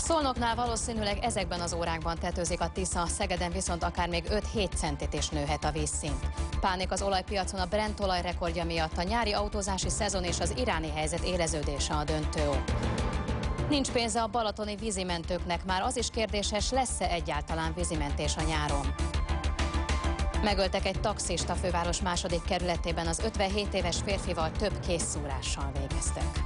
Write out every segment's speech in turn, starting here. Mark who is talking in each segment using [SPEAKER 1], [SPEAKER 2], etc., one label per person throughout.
[SPEAKER 1] Szolnoknál valószínűleg ezekben az órákban tetőzik a Tisza, Szegeden viszont akár még 5-7 centit is nőhet a vízszint. Pánik az olajpiacon a Brent olaj rekordja miatt, a nyári autózási szezon és az iráni helyzet éleződése a döntő ok. Nincs pénze a balatoni vízimentőknek, már az is kérdéses, lesz-e egyáltalán vízimentés a nyáron. Megöltek egy taxist, a főváros második kerületében, az 57 éves férfival több készszúrással végeztek.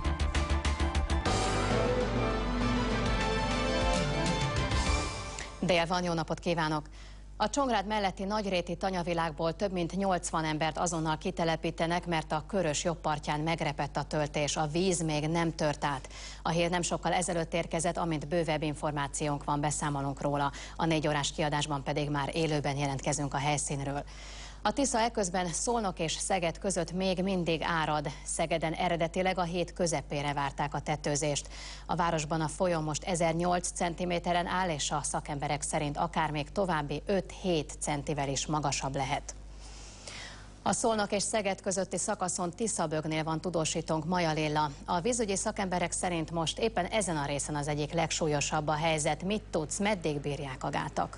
[SPEAKER 1] Dél van, jó napot kívánok! A Csongrád melletti nagyréti tanyavilágból több mint 80 embert azonnal kitelepítenek, mert a Körös jobb partján megrepett a töltés, a víz még nem tört át. A hír nem sokkal ezelőtt érkezett, amint bővebb információnk van, beszámolunk róla. A 4 órás kiadásban pedig már élőben jelentkezünk a helyszínről. A Tisza eközben Szolnok és Szeged között még mindig árad. Szegeden eredetileg a hét közepére várták a tetőzést. A városban a folyó most 1008 cm-en áll, és a szakemberek szerint akár még további 5-7 centivel is magasabb lehet. A Szolnok és Szeged közötti szakaszon Tiszabögnél van tudósítónk, Maja Lilla. A vízügyi szakemberek szerint most éppen ezen a részen az egyik legsúlyosabb a helyzet. Mit tudsz, meddig bírják a gátak?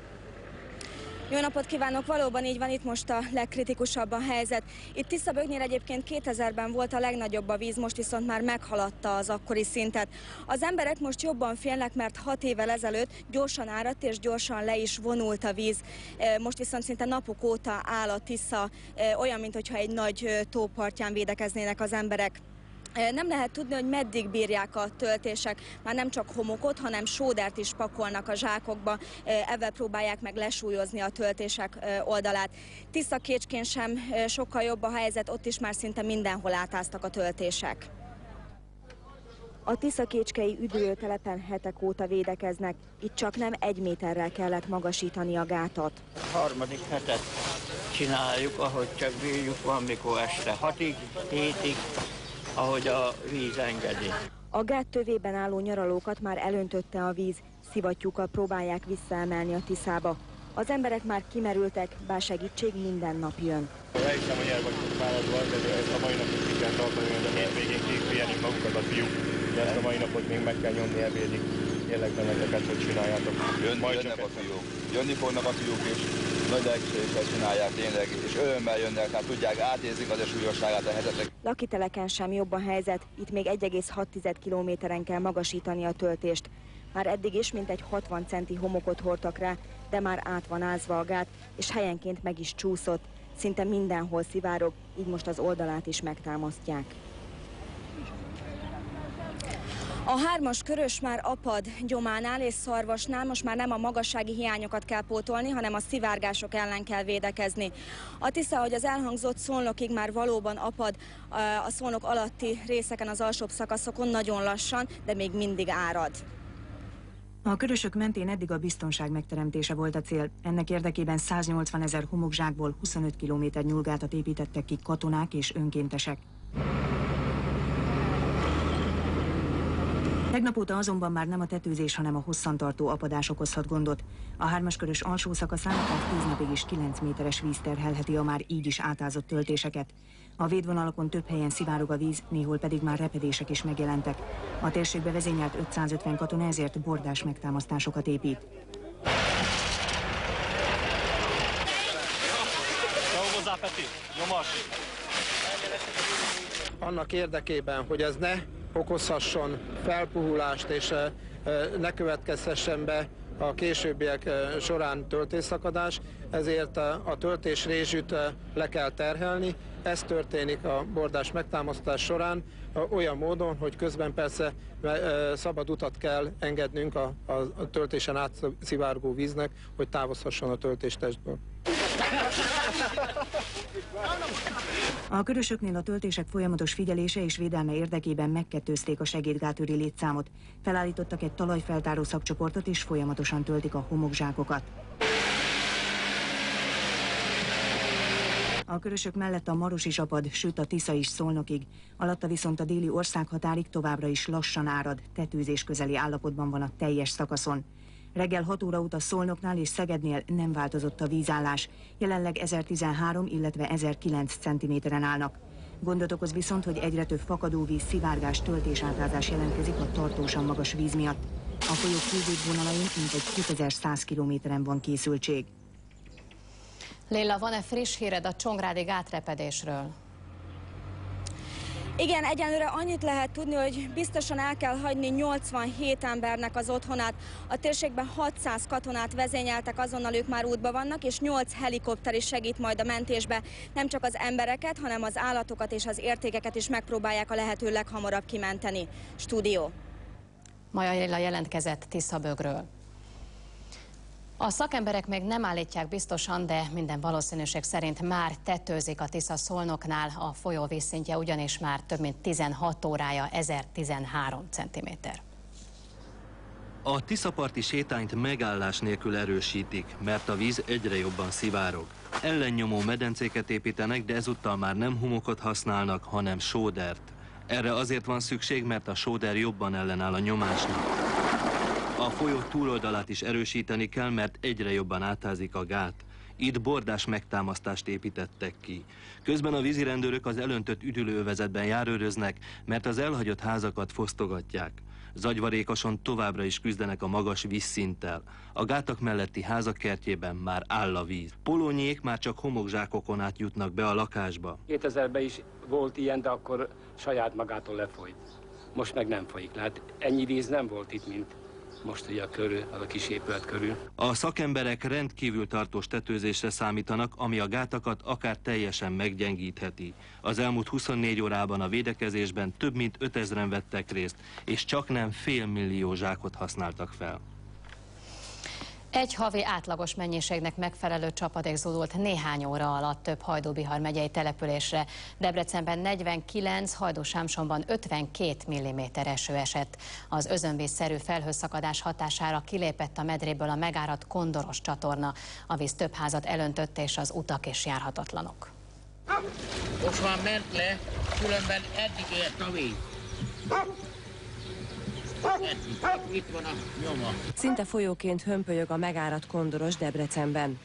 [SPEAKER 2] Jó napot kívánok! Valóban így van, itt most a legkritikusabb a helyzet. Itt Tiszabögnél egyébként 2000-ben volt a legnagyobb a víz, most viszont már meghaladta az akkori szintet. Az emberek most jobban félnek, mert 6 évvel ezelőtt gyorsan áradt és gyorsan le is vonult a víz. Most viszont szinte napok óta áll a Tisza, olyan, mintha egy nagy tópartján védekeznének az emberek. Nem lehet tudni, hogy meddig bírják a töltések. Már nem csak homokot, hanem sódert is pakolnak a zsákokba. Ezzel próbálják meg lesúlyozni a töltések oldalát. Tisza-Kécskén sem sokkal jobb a helyzet, ott is már szinte mindenhol átáztak a töltések. A tiszakécskei üdülőtelepen hetek óta védekeznek. Itt csak nem 1 méterrel kellett magasítani a gátat.
[SPEAKER 3] Harmadik hetet csináljuk, ahogy csak bírjuk, van mikor este 6-ig, 7-ig. Ahogy a víz engedi.
[SPEAKER 2] A gát tövében álló nyaralókat már elöntötte a víz, szivattyúkkal próbálják visszaemelni a Tiszába. Az emberek már kimerültek, bár segítség minden nap jön.
[SPEAKER 4] Elhiszem, hogy el vagyunk fáradva, de ezt a mai napot ki kell tartani, hogy a hétvégén kipihenjük magukat a fiúk, de ezt a mai napot még meg kell nyomni ebédig. Kérlek benneteket, hogy csináljátok.
[SPEAKER 5] Jönnek a fiúk. Jönni fognak a fiúk is. Nagy lelkesedéssel csinálják tényleg, és örömmel jönnek, hát tudják, átérzik az súlyosságát a helyzetek.
[SPEAKER 2] Lakiteleken sem jobb a helyzet, itt még 1,6 kilométeren kell magasítani a töltést. Már eddig is mintegy 60 centi homokot hordtak rá, de már át van ázva a gát, és helyenként meg is csúszott. Szinte mindenhol szivárog, így most az oldalát is megtámasztják. A 3-as Körös már apad, Gyománál és Szarvasnál most már nem a magassági hiányokat kell pótolni, hanem a szivárgások ellen kell védekezni. A Tisza, ahogy az elhangzott, Szolnokig már valóban apad, a Szolnok alatti részeken, az alsóbb szakaszokon nagyon lassan, de még mindig árad.
[SPEAKER 6] A Körösök mentén eddig a biztonság megteremtése volt a cél. Ennek érdekében 180 000 homokzsákból 25 kilométer nyúlgátat építettek ki katonák és önkéntesek. Tegnap óta azonban már nem a tetőzés, hanem a hosszantartó apadás okozhat gondot. A 3-as Körös alsó szakaszán akár 10 napig is 9 méteres víz terhelheti a már így is átázott töltéseket. A védvonalakon több helyen szivárog a víz, néhol pedig már repedések is megjelentek. A térségbe vezényelt 550 katona ezért bordás megtámasztásokat épít.
[SPEAKER 7] Annak érdekében, hogy ez ne okozhasson felpuhulást és ne következhessen be a későbbiek során töltésszakadás, ezért a töltésrézsűt le kell terhelni. Ez történik a bordás megtámasztás során olyan módon, hogy közben persze szabad utat kell engednünk a töltésen átszivárgó víznek, hogy távozhasson a töltéstestből.
[SPEAKER 6] A Körösöknél a töltések folyamatos figyelése és védelme érdekében megkettőzték a segédgátőri létszámot. Felállítottak egy talajfeltáró szakcsoportot és folyamatosan töltik a homokzsákokat. A Körösök mellett a Maros is apad, sőt a Tisza is Szolnokig. Alatta viszont a déli országhatárig továbbra is lassan árad, tetőzés közeli állapotban van a teljes szakaszon. Reggel 6 óra óta Szolnoknál és Szegednél nem változott a vízállás. Jelenleg 1013, illetve 1009 cm-en állnak. Gondot okoz viszont, hogy egyre több fakadóvíz, szivárgás, töltésátázás jelentkezik a tartósan magas víz miatt. A folyó külvégvonalain mintegy 2100 kilométeren van készültség.
[SPEAKER 1] Léla, van-e friss híred a csongrádi gátrepedésről?
[SPEAKER 2] Igen, egyenlőre annyit lehet tudni, hogy biztosan el kell hagyni 87 embernek az otthonát. A térségben 600 katonát vezényeltek, azonnal ők már útban vannak, és 8 helikopter is segít majd a mentésbe. Nem csak az embereket, hanem az állatokat és az értékeket is megpróbálják a lehető leghamarabb kimenteni. Stúdió.
[SPEAKER 1] Maja Léla jelentkezett Tiszabögről. A szakemberek még nem állítják biztosan, de minden valószínűség szerint már tetőzik a Tisza-Szolnoknál, a folyó vízszintje ugyanis már több mint 16 órája 1013 cm.
[SPEAKER 8] A Tiszaparti sétányt megállás nélkül erősítik, mert a víz egyre jobban szivárog. Ellennyomó medencéket építenek, de ezúttal már nem homokot használnak, hanem sódert. Erre azért van szükség, mert a sóder jobban ellenáll a nyomásnak. A folyó túloldalát is erősíteni kell, mert egyre jobban átázik a gát. Itt bordás megtámasztást építettek ki. Közben a vízirendőrök az elöntött üdülőövezetben járőröznek, mert az elhagyott házakat fosztogatják. Zagyvarékoson továbbra is küzdenek a magas vízszinttel. A gátak melletti házak kertjében már áll a víz. Polónyék már csak homokzsákokon át jutnak be a lakásba.
[SPEAKER 9] 2000-ben is volt ilyen, de akkor saját magától lefolyt. Most meg nem folyik. Hát ennyi víz nem volt itt, mint most ugye a kis épület körül.
[SPEAKER 8] A szakemberek rendkívül tartós tetőzésre számítanak, ami a gátakat akár teljesen meggyengítheti. Az elmúlt 24 órában a védekezésben több mint 5000-en vettek részt, és csaknem fél millió zsákot használtak fel.
[SPEAKER 1] Egy havi átlagos mennyiségnek megfelelő csapadék zúdult néhány óra alatt több Hajdú-Bihar megyei településre. Debrecenben 49, Hajdú-Sámsonban 52 mm eső esett. Az özönvízszerű felhőszakadás hatására kilépett a medréből a megáradt Kondoros csatorna. A víz több házat elöntött, és az utak is járhatatlanok.
[SPEAKER 10] Most már ment le, különben eddig ért a víz. Itt van a nyoma.
[SPEAKER 11] Szinte folyóként hömpölyög a megáradt Kondoros Debrecenben.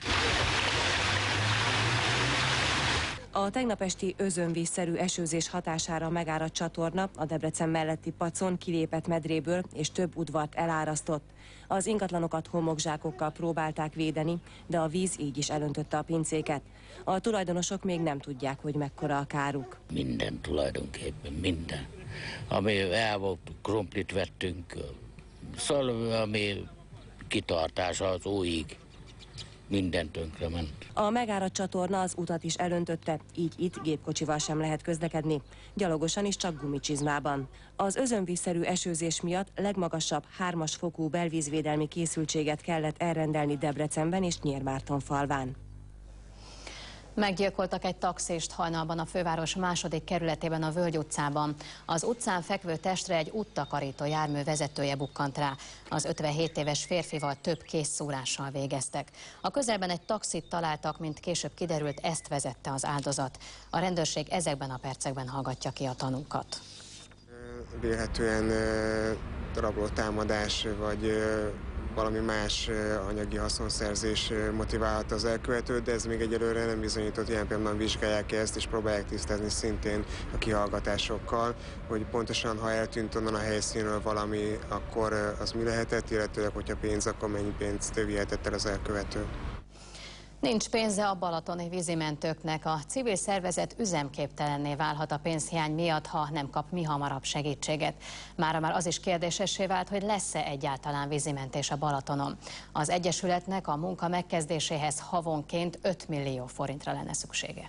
[SPEAKER 11] A tegnap esti özönvízszerű esőzés hatására megáradt csatorna a Debrecen melletti Pacon kilépett medréből és több udvart elárasztott. Az ingatlanokat homokzsákokkal próbálták védeni, de a víz így is elöntötte a pincéket. A tulajdonosok még nem tudják, hogy mekkora a káruk.
[SPEAKER 10] Minden tulajdonképpen, minden. Ami el volt, krumplit vettünk, szóval ami kitartása az óig, minden tönkrement.
[SPEAKER 11] A megáradt csatorna az utat is elöntötte, így itt gépkocsival sem lehet közlekedni, gyalogosan is csak gumicsizmában. Az özönvízszerű esőzés miatt legmagasabb 3-as fokú belvízvédelmi készültséget kellett elrendelni Debrecenben és Nyírmártonfalván.
[SPEAKER 1] Meggyilkoltak egy taxist hajnalban a főváros második kerületében, a Völgy utcában. Az utcán fekvő testre egy úttakarító jármű vezetője bukkant rá. Az 57 éves férfival több készszórással végeztek. A közelben egy taxit találtak, mint később kiderült, ezt vezette az áldozat. A rendőrség ezekben a percekben hallgatja ki a tanúkat.
[SPEAKER 12] Vélhetően rablótámadás vagy valami más anyagi haszonszerzés motiválhatta az elkövetőt, de ez még egyelőre nem bizonyított, ilyen pillanatban vizsgálják ki ezt, és próbálják tisztázni szintén a kihallgatásokkal, hogy pontosan, ha eltűnt onnan a helyszínről valami, akkor az mi lehetett, illetőleg, hogyha pénz, akkor mennyi pénzt vihetett el az elkövető.
[SPEAKER 1] Nincs pénze a balatoni vízimentőknek. A civil szervezet üzemképtelenné válhat a pénzhiány miatt, ha nem kap mihamarabb segítséget. Mára már az is kérdésessé vált, hogy lesz-e egyáltalán vízimentés a Balatonon. Az Egyesületnek a munka megkezdéséhez havonként 5 millió forintra lenne szüksége.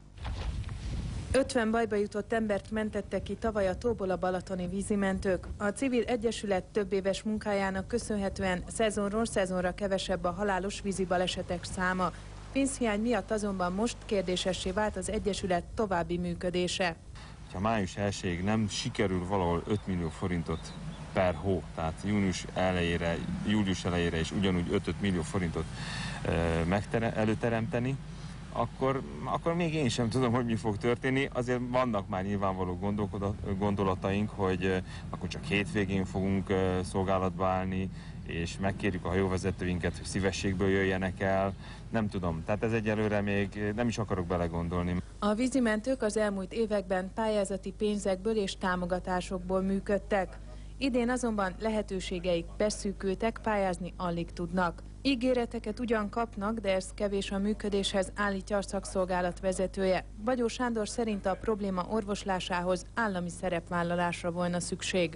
[SPEAKER 13] 50 bajba jutott embert mentettek ki tavaly a tóból a balatoni vízimentők. A civil egyesület több éves munkájának köszönhetően szezonról szezonra kevesebb a halálos vízi balesetek száma. Pénzhiány miatt azonban most kérdésessé vált az egyesület további működése.
[SPEAKER 14] Ha május 1-ig nem sikerül valahol 5 millió forintot per hó, tehát július elejére is ugyanúgy 5 millió forintot előteremteni, akkor még én sem tudom, hogy mi fog történni. Azért vannak már nyilvánvaló gondolataink, hogy akkor csak hétvégén fogunk szolgálatba állni, és megkérjük a hajóvezetőinket, hogy szívességből jöjjenek el. Nem tudom, tehát ez egyelőre még nem is akarok belegondolni.
[SPEAKER 13] A vízimentők az elmúlt években pályázati pénzekből és támogatásokból működtek. Idén azonban lehetőségeik beszűkültek, pályázni alig tudnak. Ígéreteket ugyan kapnak, de ez kevés a működéshez, állítja a szakszolgálat vezetője. Bagyó Sándor szerint a probléma orvoslásához állami szerepvállalásra volna szükség.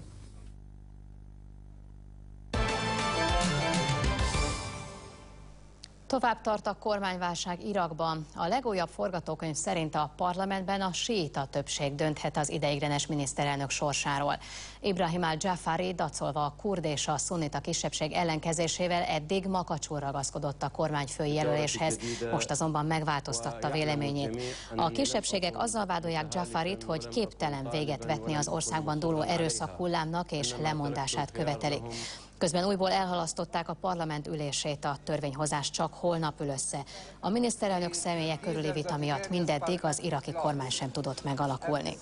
[SPEAKER 1] Tovább tart a kormányválság Irakban. A legújabb forgatókönyv szerint a parlamentben a síita többség dönthet az ideiglenes miniszterelnök sorsáról. Ibrahim al-Jafari dacolva a kurd és a szunnita kisebbség ellenkezésével eddig makacsul ragaszkodott a kormányfői jelöléshez, most azonban megváltoztatta véleményét. A kisebbségek azzal vádolják Jafarit, hogy képtelen véget vetni az országban dúló erőszak hullámnak és lemondását követelik. Közben újból elhalasztották a parlament ülését, a törvényhozás csak holnap ül össze. A miniszterelnök személye körüli vita miatt mindeddig az iraki kormány sem tudott megalakulni.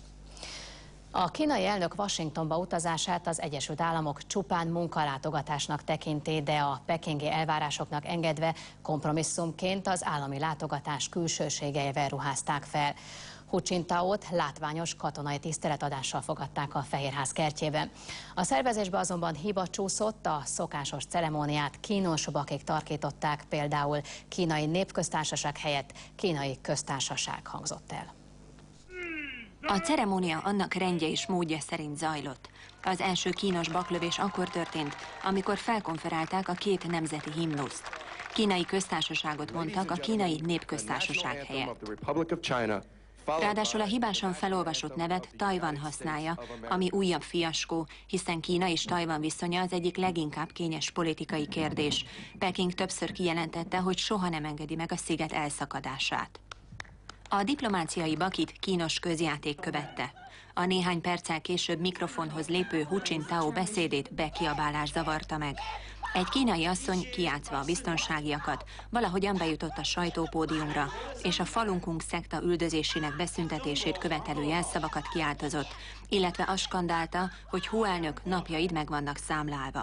[SPEAKER 1] A kínai elnök Washingtonba utazását az Egyesült Államok csupán munkalátogatásnak tekinti, de a pekingi elvárásoknak engedve kompromisszumként az állami látogatás külsőségeivel ruházták fel. Hu Jintaót látványos katonai tiszteletadással fogadták a Fehérház kertjében. A szervezésbe azonban hiba csúszott, a szokásos ceremóniát kínosabakig tarkították, például Kínai Népköztársaság helyett Kínai Köztársaság hangzott el.
[SPEAKER 15] A ceremónia annak rendje és módja szerint zajlott. Az első kínos baklövés akkor történt, amikor felkonferálták a két nemzeti himnuszt. Kínai Köztársaságot mondtak a Kínai Népköztársaság helyett. Ráadásul a hibásan felolvasott nevet Tajvan használja, ami újabb fiaskó, hiszen Kína és Tajvan viszonya az egyik leginkább kényes politikai kérdés. Peking többször kijelentette, hogy soha nem engedi meg a sziget elszakadását. A diplomáciai bakit kínos közjáték követte. A néhány perccel később mikrofonhoz lépő Hu Jintao beszédét bekiabálás zavarta meg. Egy kínai asszony kijátszva a biztonságiakat valahogyan bejutott a sajtópódiumra, és a Falun Gong szekta üldözésének beszüntetését követelő jelszavakat kiáltozott, illetve azt skandálta, hogy Hu elnök napjaid meg vannak számlálva.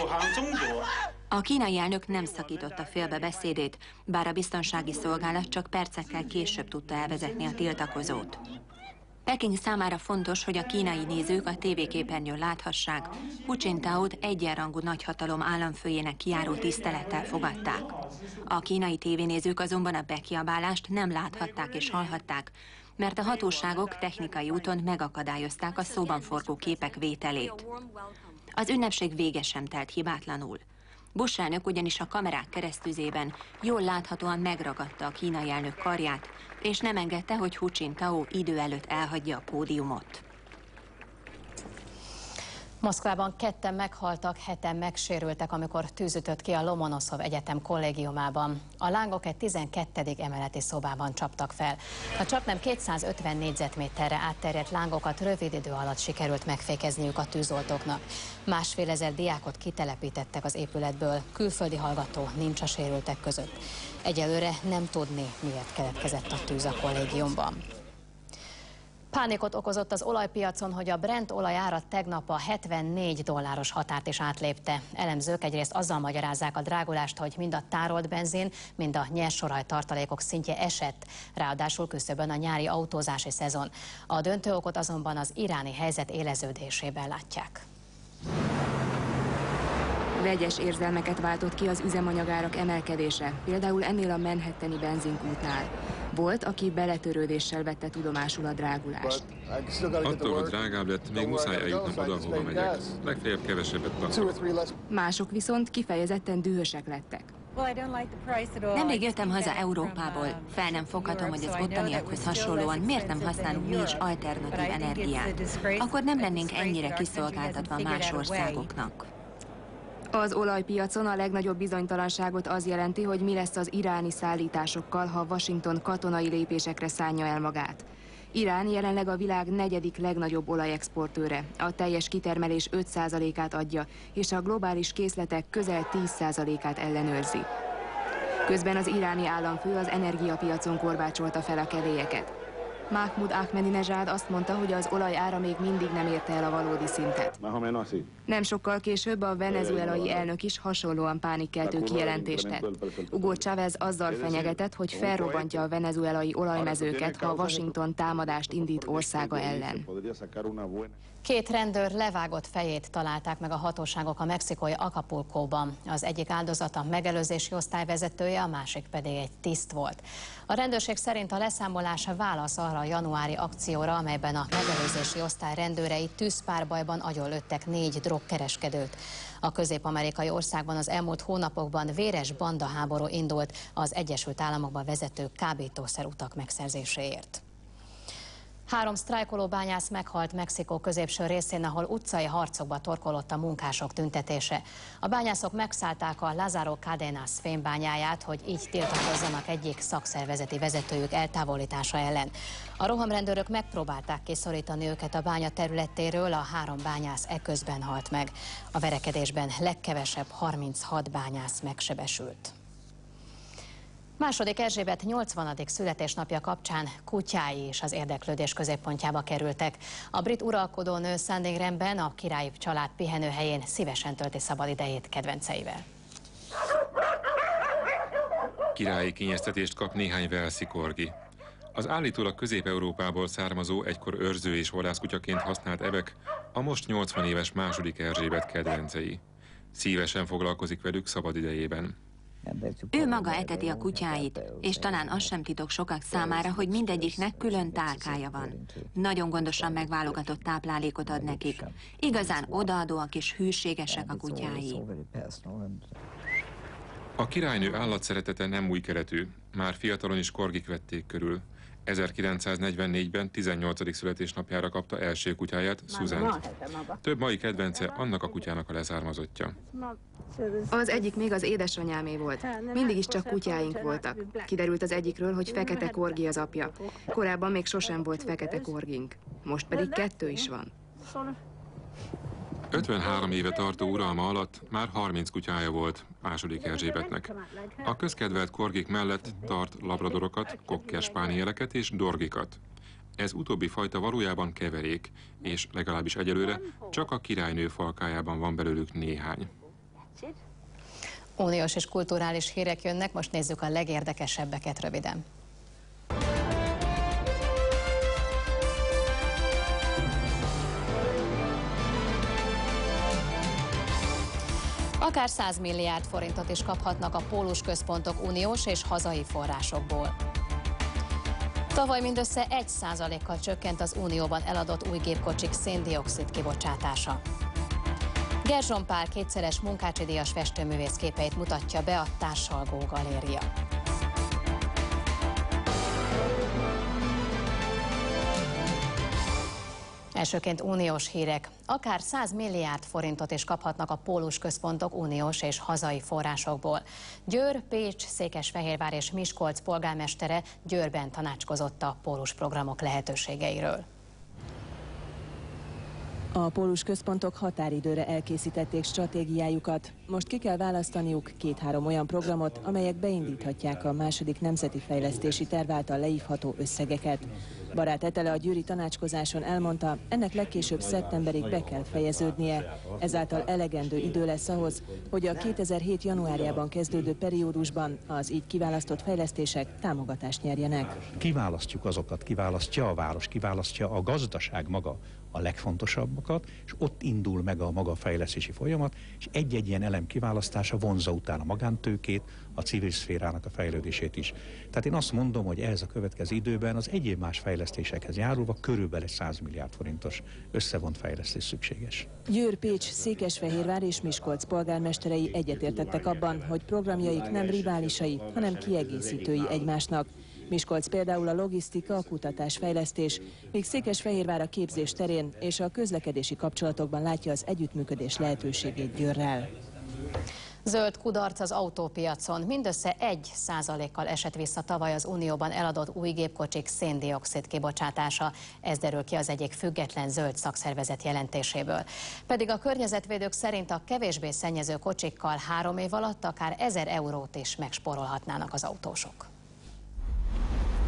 [SPEAKER 15] A kínai elnök nem szakította félbe beszédét, bár a biztonsági szolgálat csak percekkel később tudta elvezetni a tiltakozót. Peking számára fontos, hogy a kínai nézők a tévéképernyőn láthassák. Hu Jintaót egyenrangú nagyhatalom államfőjének kijáró tisztelettel fogadták. A kínai tévénézők azonban a bekiabálást nem láthatták és hallhatták, mert a hatóságok technikai úton megakadályozták a szóban forgó képek vételét. Az ünnepség vége sem telt hibátlanul. Bush elnök ugyanis a kamerák keresztüzében jól láthatóan megragadta a kínai elnök karját, és nem engedte, hogy Hu Jintao idő előtt elhagyja a pódiumot.
[SPEAKER 1] Moszkvában 2-en meghaltak, 7-en megsérültek, amikor tűz ütött ki a Lomonoszov Egyetem kollégiumában. A lángok egy 12. emeleti szobában csaptak fel. A csaknem 250 négyzetméterre átterjedt lángokat rövid idő alatt sikerült megfékezniük a tűzoltóknak. 1,5 ezer diákot kitelepítettek az épületből, külföldi hallgató nincs a sérültek között. Egyelőre nem tudni, miért keletkezett a tűz a kollégiumban. Pánikot okozott az olajpiacon, hogy a Brent olajára tegnap a $74 határt is átlépte. Elemzők egyrészt azzal magyarázzák a drágulást, hogy mind a tárolt benzin, mind a nyersolaj tartalékok szintje esett, ráadásul küszöbön a nyári autózási szezon. A döntő okot azonban az iráni helyzet éleződésében látják.
[SPEAKER 16] Vegyes érzelmeket váltott ki az üzemanyagárak emelkedése, például ennél a manhattani benzinkútnál. Volt, aki beletörődéssel vette tudomásul a drágulást.
[SPEAKER 17] Attól, hogy drágább lett, még muszáj eljutnom oda, hova megyek. Legfeljebb kevesebbet kapok.
[SPEAKER 16] Mások viszont kifejezetten dühösek lettek.
[SPEAKER 15] Nemrég jöttem haza Európából. Fel nem foghatom, hogy az ottaniakhoz hasonlóan miért nem használunk mi is alternatív energiát. Akkor nem lennénk ennyire kiszolgáltatva más országoknak.
[SPEAKER 16] Az olajpiacon a legnagyobb bizonytalanságot az jelenti, hogy mi lesz az iráni szállításokkal, ha Washington katonai lépésekre szánja el magát. Irán jelenleg a világ 4. legnagyobb olajexportőre, a teljes kitermelés 5%-át adja, és a globális készletek közel 10%-át ellenőrzi. Közben az iráni államfő az energiapiacon korbácsolta fel a kedélyeket. Mahmoud Ahmadinejad azt mondta, hogy az olaj ára még mindig nem érte el a valódi szintet. Nem sokkal később a venezuelai elnök is hasonlóan pánikkeltő kijelentést tett. Hugo Chávez azzal fenyegetett, hogy felrobbantja a venezuelai olajmezőket, ha Washington támadást indít országa ellen.
[SPEAKER 1] 2 rendőr levágott fejét találták meg a hatóságok a mexikói Acapulcóban. Az egyik áldozat a megelőzési osztály vezetője, a másik pedig egy tiszt volt. A rendőrség szerint a leszámolás válasz arra a januári akcióra, amelyben a megelőzési osztály rendőrei tűzpárbajban agyonlőttek 4 drogkereskedőt. A közép-amerikai országban az elmúlt hónapokban véres bandaháború indult az Egyesült Államokba vezető kábítószerutak megszerzéséért. 3 sztrájkoló bányász meghalt Mexikó középső részén, ahol utcai harcokba torkolott a munkások tüntetése. A bányászok megszállták a Lázaro Cárdenas fémbányáját, hogy így tiltakozzanak egyik szakszervezeti vezetőjük eltávolítása ellen. A rohamrendőrök megpróbálták kiszorítani őket a bánya területéről, a 3 bányász eközben halt meg. A verekedésben legkevesebb 36 bányász megsebesült. II. Erzsébet 80. születésnapja kapcsán kutyái is az érdeklődés középpontjába kerültek. A brit uralkodónő Sandringhamben, a királyi család pihenőhelyén szívesen tölti szabadidejét kedvenceivel.
[SPEAKER 17] Királyi kényeztetést kap néhány walesi korgi. Az állítólag Közép-Európából származó, egykor őrző és vadászkutyaként használt evek a most 80 éves II. Erzsébet kedvencei. Szívesen foglalkozik velük szabadidejében.
[SPEAKER 15] Ő maga eteti a kutyáit, és talán az sem titok sokak számára, hogy mindegyiknek külön tálkája van. Nagyon gondosan megválogatott táplálékot ad nekik. Igazán odaadóak és hűségesek a kutyái.
[SPEAKER 17] A királynő állatszeretete nem új keletű, már fiatalon is korgik vették körül. 1944-ben 18. születésnapjára kapta első kutyáját, Susan-t. Több mai kedvence annak a kutyának a leszármazottja.
[SPEAKER 16] Az egyik még az édesanyámé volt. Mindig is csak kutyáink voltak. Kiderült az egyikről, hogy fekete korgi az apja. Korábban még sosem volt fekete korgink. Most pedig 2 is van.
[SPEAKER 17] 53 éve tartó uralma alatt már 30 kutyája volt II. Erzsébetnek. A közkedvelt korgik mellett tart labradorokat, cocker spanieleket és dorgikat. Ez utóbbi fajta valójában keverék, és legalábbis egyelőre csak a királynő falkájában van belőlük néhány.
[SPEAKER 1] Uniós és kulturális hírek jönnek, most nézzük a legérdekesebbeket röviden. Akár 100 milliárd forintot is kaphatnak a pólusközpontok uniós és hazai forrásokból. Tavaly mindössze 1%-kal csökkent az unióban eladott új gépkocsik szén-dioxid kibocsátása. Gerzson Pál 2-szeres Munkácsi díjas festőművész képeit mutatja be a Társalgó Galéria. Elsőként uniós hírek. Akár 100 milliárd forintot is kaphatnak a pólusközpontok uniós és hazai forrásokból. Győr, Pécs, Székesfehérvár és Miskolc polgármestere Győrben tanácskozott a pólusprogramok lehetőségeiről.
[SPEAKER 18] A pólusközpontok határidőre elkészítették stratégiájukat. Most ki kell választaniuk 2-3 olyan programot, amelyek beindíthatják a második nemzeti fejlesztési terv által leívható összegeket. Barát Etele a győri tanácskozáson elmondta, ennek legkésőbb szeptemberig be kell fejeződnie. Ezáltal elegendő idő lesz ahhoz, hogy a 2007. januárjában kezdődő periódusban az így kiválasztott fejlesztések támogatást nyerjenek.
[SPEAKER 19] Kiválasztjuk azokat, kiválasztja a város, kiválasztja a gazdaság maga a legfontosabbakat, és ott indul meg a maga fejlesztési folyamat, és egy-egy ilyen elem kiválasztása vonzza utána a magántőkét, a civil szférának a fejlődését is. Tehát én azt mondom, hogy ehhez a következő időben az egyéb más fejlesztésekhez járulva körülbelül 100 milliárd forintos összevont fejlesztés szükséges.
[SPEAKER 18] Győr, Pécs, Székesfehérvár és Miskolc polgármesterei egyetértettek abban, hogy programjaik nem riválisai, hanem kiegészítői egymásnak. Miskolc például a logisztika, a kutatás, fejlesztés, míg Székesfehérvár a képzés terén és a közlekedési kapcsolatokban látja az együttműködés lehetőségét Győrrel.
[SPEAKER 1] Zöld kudarc az autópiacon. Mindössze 1%-kal esett vissza tavaly az Unióban eladott új gépkocsik szén-dioxid kibocsátása. Ez derül ki az egyik független zöld szakszervezet jelentéséből. Pedig a környezetvédők szerint a kevésbé szennyező kocsikkal 3 év alatt akár 1000 eurót is megspórolhatnának az autósok.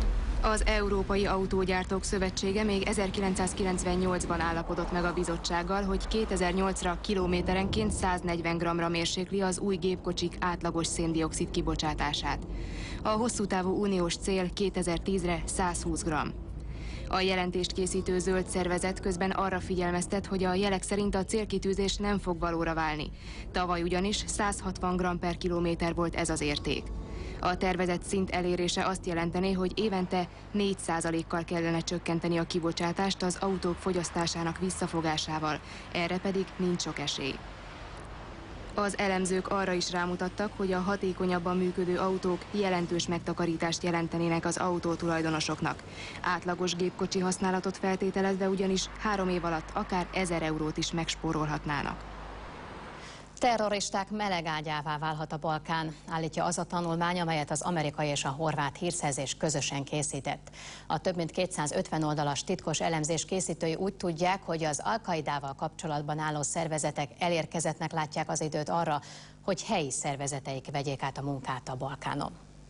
[SPEAKER 16] Az Európai Autógyártók Szövetsége még 1998-ban állapodott meg a bizottsággal, hogy 2008-ra kilométerenként 140 g-ra mérsékli az új gépkocsik átlagos szén-dioxid kibocsátását. A hosszú távú uniós cél 2010-re 120 g. A jelentést készítő zöld szervezet közben arra figyelmeztet, hogy a jelek szerint a célkitűzés nem fog valóra válni. Tavaly ugyanis 160 g per kilométer volt ez az érték. A tervezett szint elérése azt jelentené, hogy évente 4%-kal kellene csökkenteni a kibocsátást az autók fogyasztásának visszafogásával, erre pedig nincs sok esély. Az elemzők arra is rámutattak, hogy a hatékonyabban működő autók jelentős megtakarítást jelentenének az autótulajdonosoknak. Átlagos gépkocsi használatot feltételezve ugyanis 3 év alatt akár 1000 eurót is megspórolhatnának.
[SPEAKER 1] Terroristák melegágyává válhat a Balkán, állítja az a tanulmány, amelyet az amerikai és a horvát hírszerzés közösen készített. A több mint 250 oldalas titkos elemzés készítői úgy tudják, hogy az Al-Qaidával kapcsolatban álló szervezetek elérkezettnek látják az időt arra, hogy helyi szervezeteik vegyék át a munkát a Balkánon.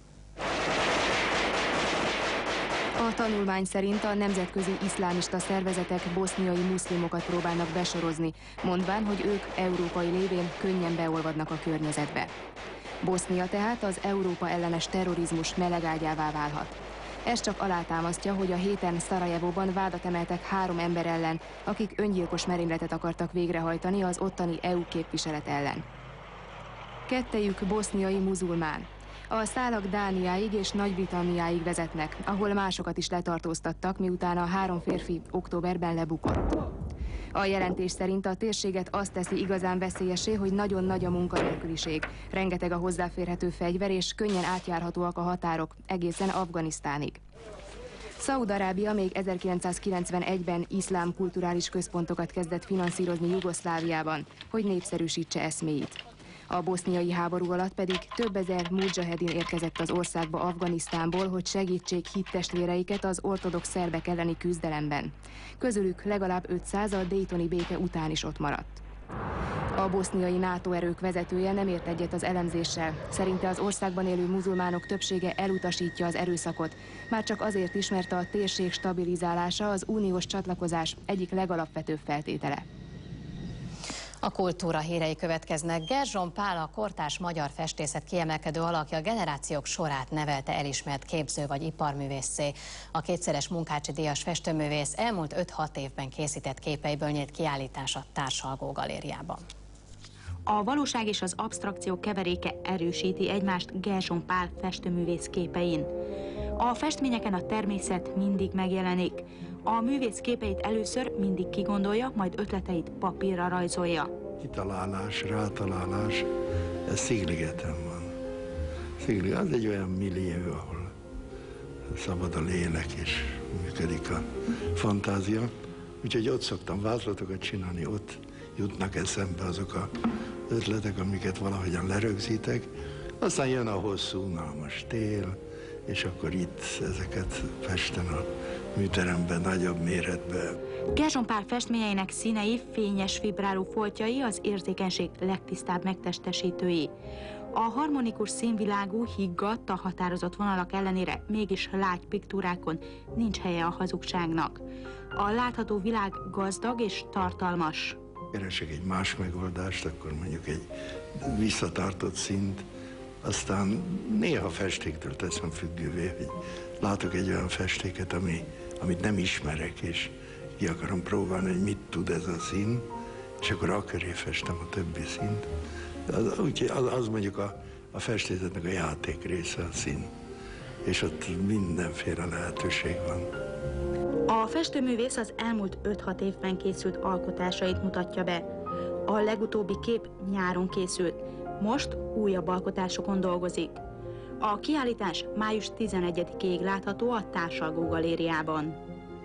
[SPEAKER 16] A tanulmány szerint a nemzetközi iszlámista szervezetek boszniai muszlimokat próbálnak besorozni, mondván, hogy ők európai lévén könnyen beolvadnak a környezetbe. Bosznia tehát az Európa ellenes terrorizmus melegágyává válhat. Ez csak alátámasztja, hogy a héten Szarajevóban vádat emeltek 3 ember ellen, akik öngyilkos merényletet akartak végrehajtani az ottani EU képviselet ellen. Kettejük boszniai muzulmán. A szálak Dániáig és Nagy-Britanniáig vezetnek, ahol másokat is letartóztattak, miután a 3 férfi októberben lebukott. A jelentés szerint a térséget azt teszi igazán veszélyessé, hogy nagyon nagy a munkanélküliség, rengeteg a hozzáférhető fegyver és könnyen átjárhatóak a határok, egészen Afganisztánig. Szaúd-Arábia még 1991-ben iszlám kulturális központokat kezdett finanszírozni Jugoszláviában, hogy népszerűsítse eszméit. A boszniai háború alatt pedig több ezer mujahedin érkezett az országba Afganisztánból, hogy segítsék hittestvéreiket az ortodox szerbek elleni küzdelemben. Közülük legalább 500 a daytoni béke után is ott maradt. A boszniai NATO erők vezetője nem ért egyet az elemzéssel. Szerinte az országban élő muzulmánok többsége elutasítja az erőszakot, már csak azért is, mert a térség stabilizálása az uniós csatlakozás egyik legalapvetőbb feltétele.
[SPEAKER 1] A kultúra hírei következnek. Gerzson Pál, a kortárs magyar festészet kiemelkedő alakja, generációk sorát nevelte elismert képző vagy iparművésszé. A kétszeres Munkácsi díjas festőművész elmúlt 5-6 évben készített képeiből nyílt kiállítás a Társalgó galériában.
[SPEAKER 20] A valóság és az absztrakció keveréke erősíti egymást Gerzson Pál festőművész képein. A festményeken a természet mindig megjelenik. A művész képeit először mindig kigondolja, majd ötleteit papírra rajzolja.
[SPEAKER 21] Kitalálás, rátalálás, ez Szigligeten van. Sziglig az egy olyan millió, ahol szabad a lélek és működik a fantázia. Úgyhogy ott szoktam vázlatokat csinálni, ott jutnak eszembe azok az ötletek, amiket valahogyan lerögzítek. Aztán jön a hosszú, unalmas tél, és akkor itt ezeket festem a műteremben, nagyobb méretben.
[SPEAKER 20] Gerzson Pál festményeinek színei, fényes, vibráló foltjai az érzékenység legtisztább megtestesítői. A harmonikus színvilágú, higgadt, a határozott vonalak ellenére mégis lágy piktúrákon nincs helye a hazugságnak. A látható világ gazdag és tartalmas.
[SPEAKER 21] Keresek egy más megoldást, akkor mondjuk egy visszatartott színt, aztán néha festéktől teszem függővé, hogy látok egy olyan festéket, amit nem ismerek, és ki akarom próbálni, hogy mit tud ez a szín, és akkor aköré festem a többi színt. Úgyhogy az mondjuk a festészetnek a játék része a szín, és ott mindenféle lehetőség van.
[SPEAKER 20] A festőművész az elmúlt 5-6 évben készült alkotásait mutatja be. A legutóbbi kép nyáron készült, most újabb alkotásokon dolgozik. A kiállítás május 11-ig látható a Társalgó galériában.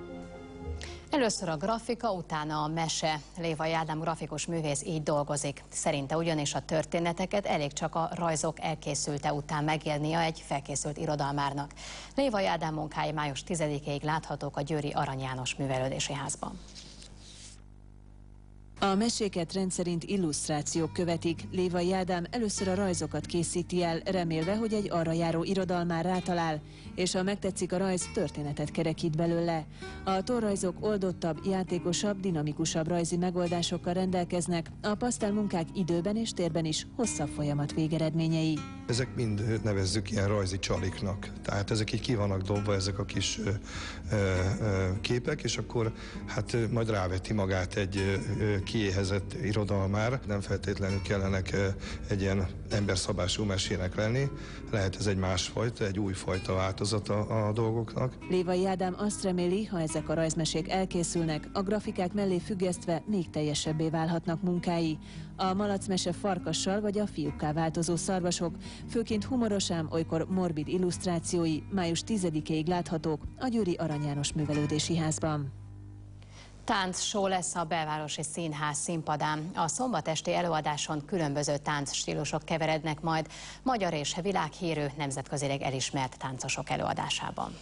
[SPEAKER 1] Először a grafika, utána a mese. Lévai Ádám grafikus művész így dolgozik. Szerinte ugyanis a történeteket elég csak a rajzok elkészülte után megélnie egy felkészült irodalmárnak. Lévai Ádám munkái május 10-ig láthatók a győri Arany János Művelődési Házban.
[SPEAKER 18] A meséket rendszerint illusztrációk követik. Lévai Ádám először a rajzokat készíti el, remélve, hogy egy arra járó irodalmár rátalál, és ha megtetszik a rajz, történetet kerekít belőle. A tollrajzok oldottabb, játékosabb, dinamikusabb rajzi megoldásokkal rendelkeznek, a pasztelmunkák időben és térben is hosszabb folyamat végeredményei.
[SPEAKER 3] Ezek mind nevezzük ilyen rajzi csaliknak, tehát ezek így ki vannak dobva, ezek a kis képek, és akkor hát majd ráveti magát egy kiéhezett irodalmár. Nem feltétlenül kellenek egy ilyen emberszabású mesének lenni, lehet ez egy másfajta, egy újfajta változata a dolgoknak.
[SPEAKER 18] Lévai Ádám azt reméli, ha ezek a rajzmesék elkészülnek, a grafikák mellé függesztve még teljesebbé válhatnak munkái. A malacmese farkassal vagy a fiúkká változó szarvasok, főként humoros, ám olykor morbid illusztrációi május 10-ig láthatók a Győri Arany János Művelődési Házban.
[SPEAKER 1] Táncshow lesz a Belvárosi Színház színpadán. A szombat esti előadáson különböző táncstílusok keverednek majd magyar és világhírű, nemzetközileg elismert táncosok előadásában.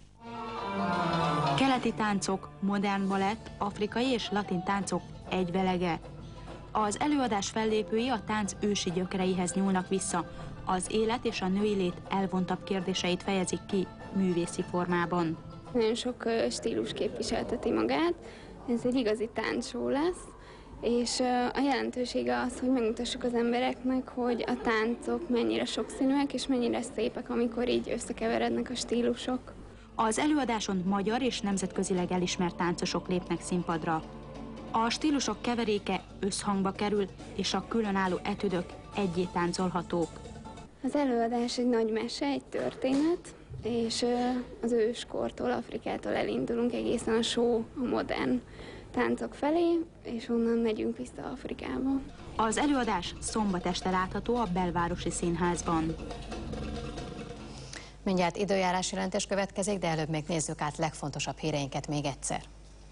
[SPEAKER 20] Keleti táncok, modern balett, afrikai és latin táncok egyvelege. Az előadás fellépői a tánc ősi gyökereihez nyúlnak vissza. Az élet és a női lét elvontabb kérdéseit fejezik ki művészi formában.
[SPEAKER 22] Nagyon sok stílus képviselteti magát, ez egy igazi táncshow lesz, és a jelentősége az, hogy megmutassuk az embereknek, hogy a táncok mennyire sokszínűek és mennyire szépek, amikor így összekeverednek a stílusok.
[SPEAKER 20] Az előadáson magyar és nemzetközileg elismert táncosok lépnek színpadra. A stílusok keveréke összhangba kerül, és a különálló etüdök egyé táncolhatók.
[SPEAKER 22] Az előadás egy nagy mese, egy történet, és az őskortól, Afrikától elindulunk egészen a show, a modern táncok felé, és onnan megyünk vissza Afrikába.
[SPEAKER 20] Az előadás szombat este látható a Belvárosi Színházban.
[SPEAKER 1] Mindjárt időjárás jelentés következik, de előbb még nézzük át legfontosabb híreinket még egyszer.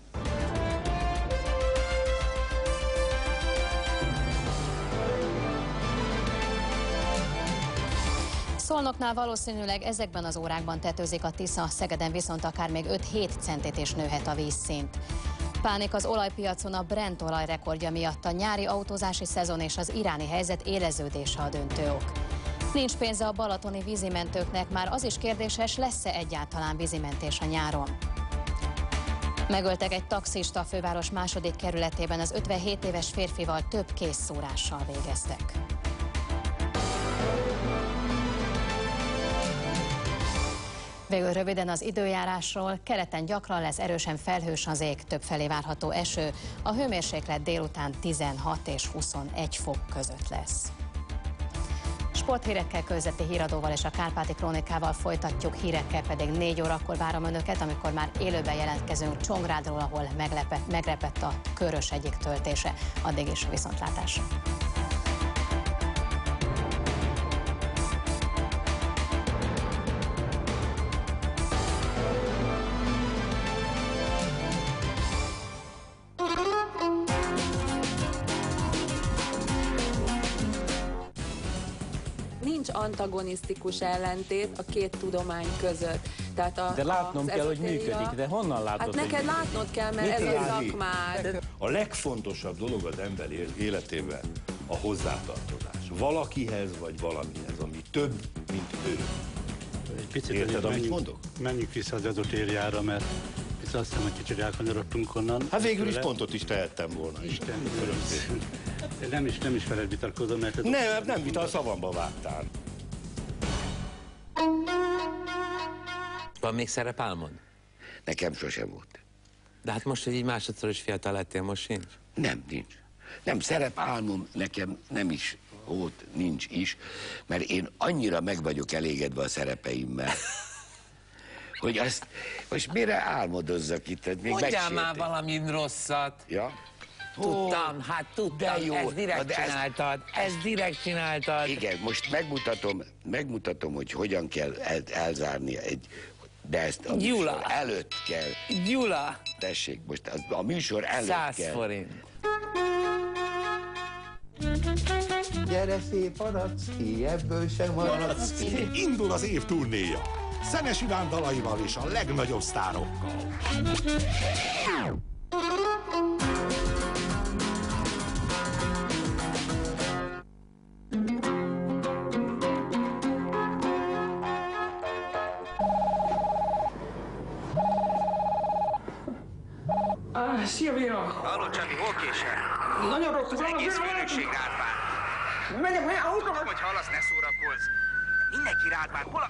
[SPEAKER 1] Szolnoknál valószínűleg ezekben az órákban tetőzik a Tisza, Szegeden viszont akár még 5-7 centit is nőhet a vízszint. Pánik az olajpiacon a Brent olaj rekordja miatt, a nyári autózási szezon és az iráni helyzet éleződése a döntő ok. Nincs pénze a balatoni vízimentőknek, már az is kérdéses, lesz-e egyáltalán vízimentés a nyáron. Megöltek egy taxista a főváros második kerületében, az 57 éves férfival több készszórással végeztek. Végül röviden az időjárásról, keleten gyakran lesz erősen felhős az ég, többfelé várható eső, a hőmérséklet délután 16 és 21 fok között lesz. Sporthírekkel, közéleti híradóval és a Kárpáti Krónikával folytatjuk, hírekkel pedig 4 órakor várom önöket, amikor már élőben jelentkezünk Csongrádról, ahol megrepett a Körös egyik töltése. Addig is viszontlátásra!
[SPEAKER 23] Nincs antagonisztikus ellentét a két tudomány között. Tehát
[SPEAKER 24] de látnom kell, hogy működik, de honnan látod?
[SPEAKER 23] Hát neked látnod kell, mert ez a szakmád.
[SPEAKER 25] A legfontosabb dolog az ember életében a hozzátartozás. Valakihez vagy valamihez, ami több, mint ő.
[SPEAKER 26] Egy picit
[SPEAKER 25] érted, amit mondok?
[SPEAKER 26] Menjünk vissza az ezotériára, mert itt azt hiszem, hogy kicsit elkanyarodtunk onnan.
[SPEAKER 25] Hát végül is pontot is tehettem volna.
[SPEAKER 26] Isten, nem is veled vitatkozom, mert...
[SPEAKER 25] Nem vita, a szavamba vágtál.
[SPEAKER 27] Van még szerepálmod?
[SPEAKER 28] Nekem sosem volt.
[SPEAKER 27] De hát most, hogy így másodszor is fiatal lettél, most sincs?
[SPEAKER 28] Nem, nincs. Nem, szerepálmom nekem nem is volt, nincs is, mert én annyira meg vagyok elégedve a szerepeimmel, hogy azt most mire álmodozzak itt?
[SPEAKER 27] Mondjál már valami rosszat.
[SPEAKER 28] Ja?
[SPEAKER 27] Tudtam, hát tudtam,
[SPEAKER 28] jó.
[SPEAKER 27] ezt direkt csináltad, ezt direkt csináltad.
[SPEAKER 28] Igen, most megmutatom, hogy hogyan kell elzárni de ezt a műsor előtt kell.
[SPEAKER 27] Gyula!
[SPEAKER 28] Tessék, most a műsor előtt
[SPEAKER 27] 100
[SPEAKER 28] kell.
[SPEAKER 27] forint.
[SPEAKER 29] Gyere szép Aracki, ebből sem maradsz ki.
[SPEAKER 30] Indul az év turnéja. Szenes Iván dalaival és a legnagyobb sztárokkal.
[SPEAKER 2] Szia, Béla!
[SPEAKER 4] Halló, Csabi, hol késel?
[SPEAKER 2] Nagyon rossz
[SPEAKER 4] az egész főnökség rád vár.
[SPEAKER 2] Megyek, autóval!
[SPEAKER 4] Hogy hallasz, ne szórakozz. Mindenki rád vár. Hol a...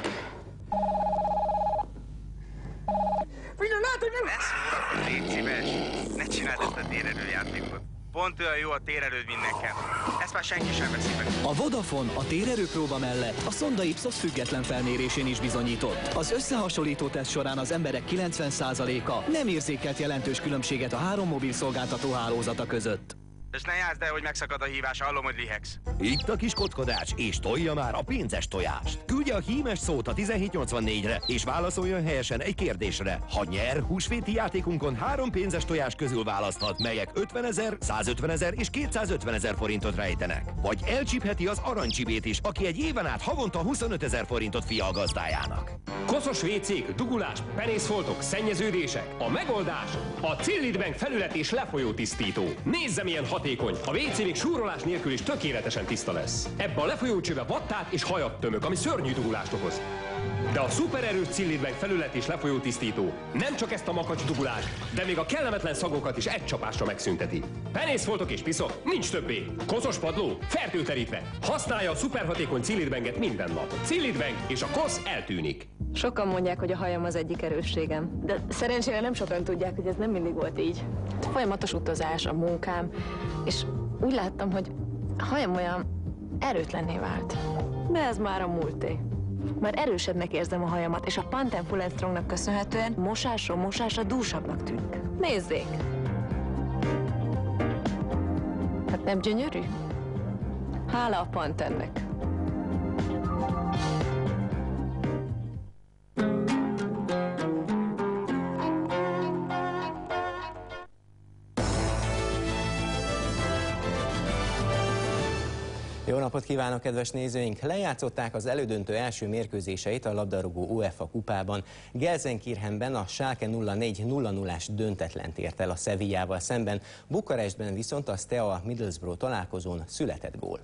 [SPEAKER 2] Figyelj, látod, nem?
[SPEAKER 4] Ne szórakozz, légy szíves. Ne csináld ezt a térerőjátékot. Pont olyan jó a térerőd, mint nekem. Ezt már senki sem veszi meg.
[SPEAKER 5] A Vodafone a térerőpróba mellett a Sonda Ipsos független felmérésén is bizonyított. Az összehasonlító teszt során az emberek 90%-a nem érzékelt jelentős különbséget a 3 mobil szolgáltató hálózata között.
[SPEAKER 4] És ne játszd el, hogy megszakad a hívás, hallom, hogy lihegsz.
[SPEAKER 6] Itt a kis kockodás, és tolja már a pénzes tojást. Küldje a hímes szót a 1784-re, és válaszoljon helyesen egy kérdésre. Ha nyer, húsvéti játékunkon 3 pénzes tojás közül választhat, melyek 50 000, 150 000 és 250 000 forintot rejtenek. Vagy elcsípheti az aranycsibét is, aki egy éven át havonta 25 000 forintot fia a gazdájának.
[SPEAKER 7] Koszos vécék, dugulás, penészfoltok, szennyeződések. A megoldás a Cillid Bank felület és lefolyó tisztító. Nézze, milyen hatékony. A WC még súrolás nélkül is tökéletesen tiszta lesz. Ebbe a lefolyócsőbe vattát és hajat tömök, ami szörnyű dugulást okoz. De a szupererős Cillid Bank felület és lefolyó tisztító nem csak ezt a makacs dugulást, de még a kellemetlen szagokat is egy csapásra megszünteti. Penészfoltok és piszok nincs többé. Koszos padló fertőterítve. Használja a szuperhatékony Cillid Banket minden nap. Cillid Bank és a kosz eltűnik.
[SPEAKER 8] Sokan mondják, hogy a hajam az egyik erősségem, de szerencsére nem sokan tudják, hogy ez nem mindig volt így. Folyamatos utazás, a munkám, és úgy láttam, hogy a hajam olyan erőtlenné vált. De ez már a múlté. Már erősebbnek érzem a hajamat, és a Pantene Full & Strongnak köszönhetően mosásról mosásra dúsabbnak tűnik. Nézzék! Hát nem gyönyörű? Hála a Pantene-nek.
[SPEAKER 9] Jó napot kívánok, kedves nézőink! Lejátszották az elődöntő első mérkőzéseit a labdarúgó UEFA kupában. Gelsenkirchenben a Schalke 04-0-0-ás döntetlent ért el a Sevillával szemben, Bukarestben viszont a Steaua Middlesbrough találkozón született gól.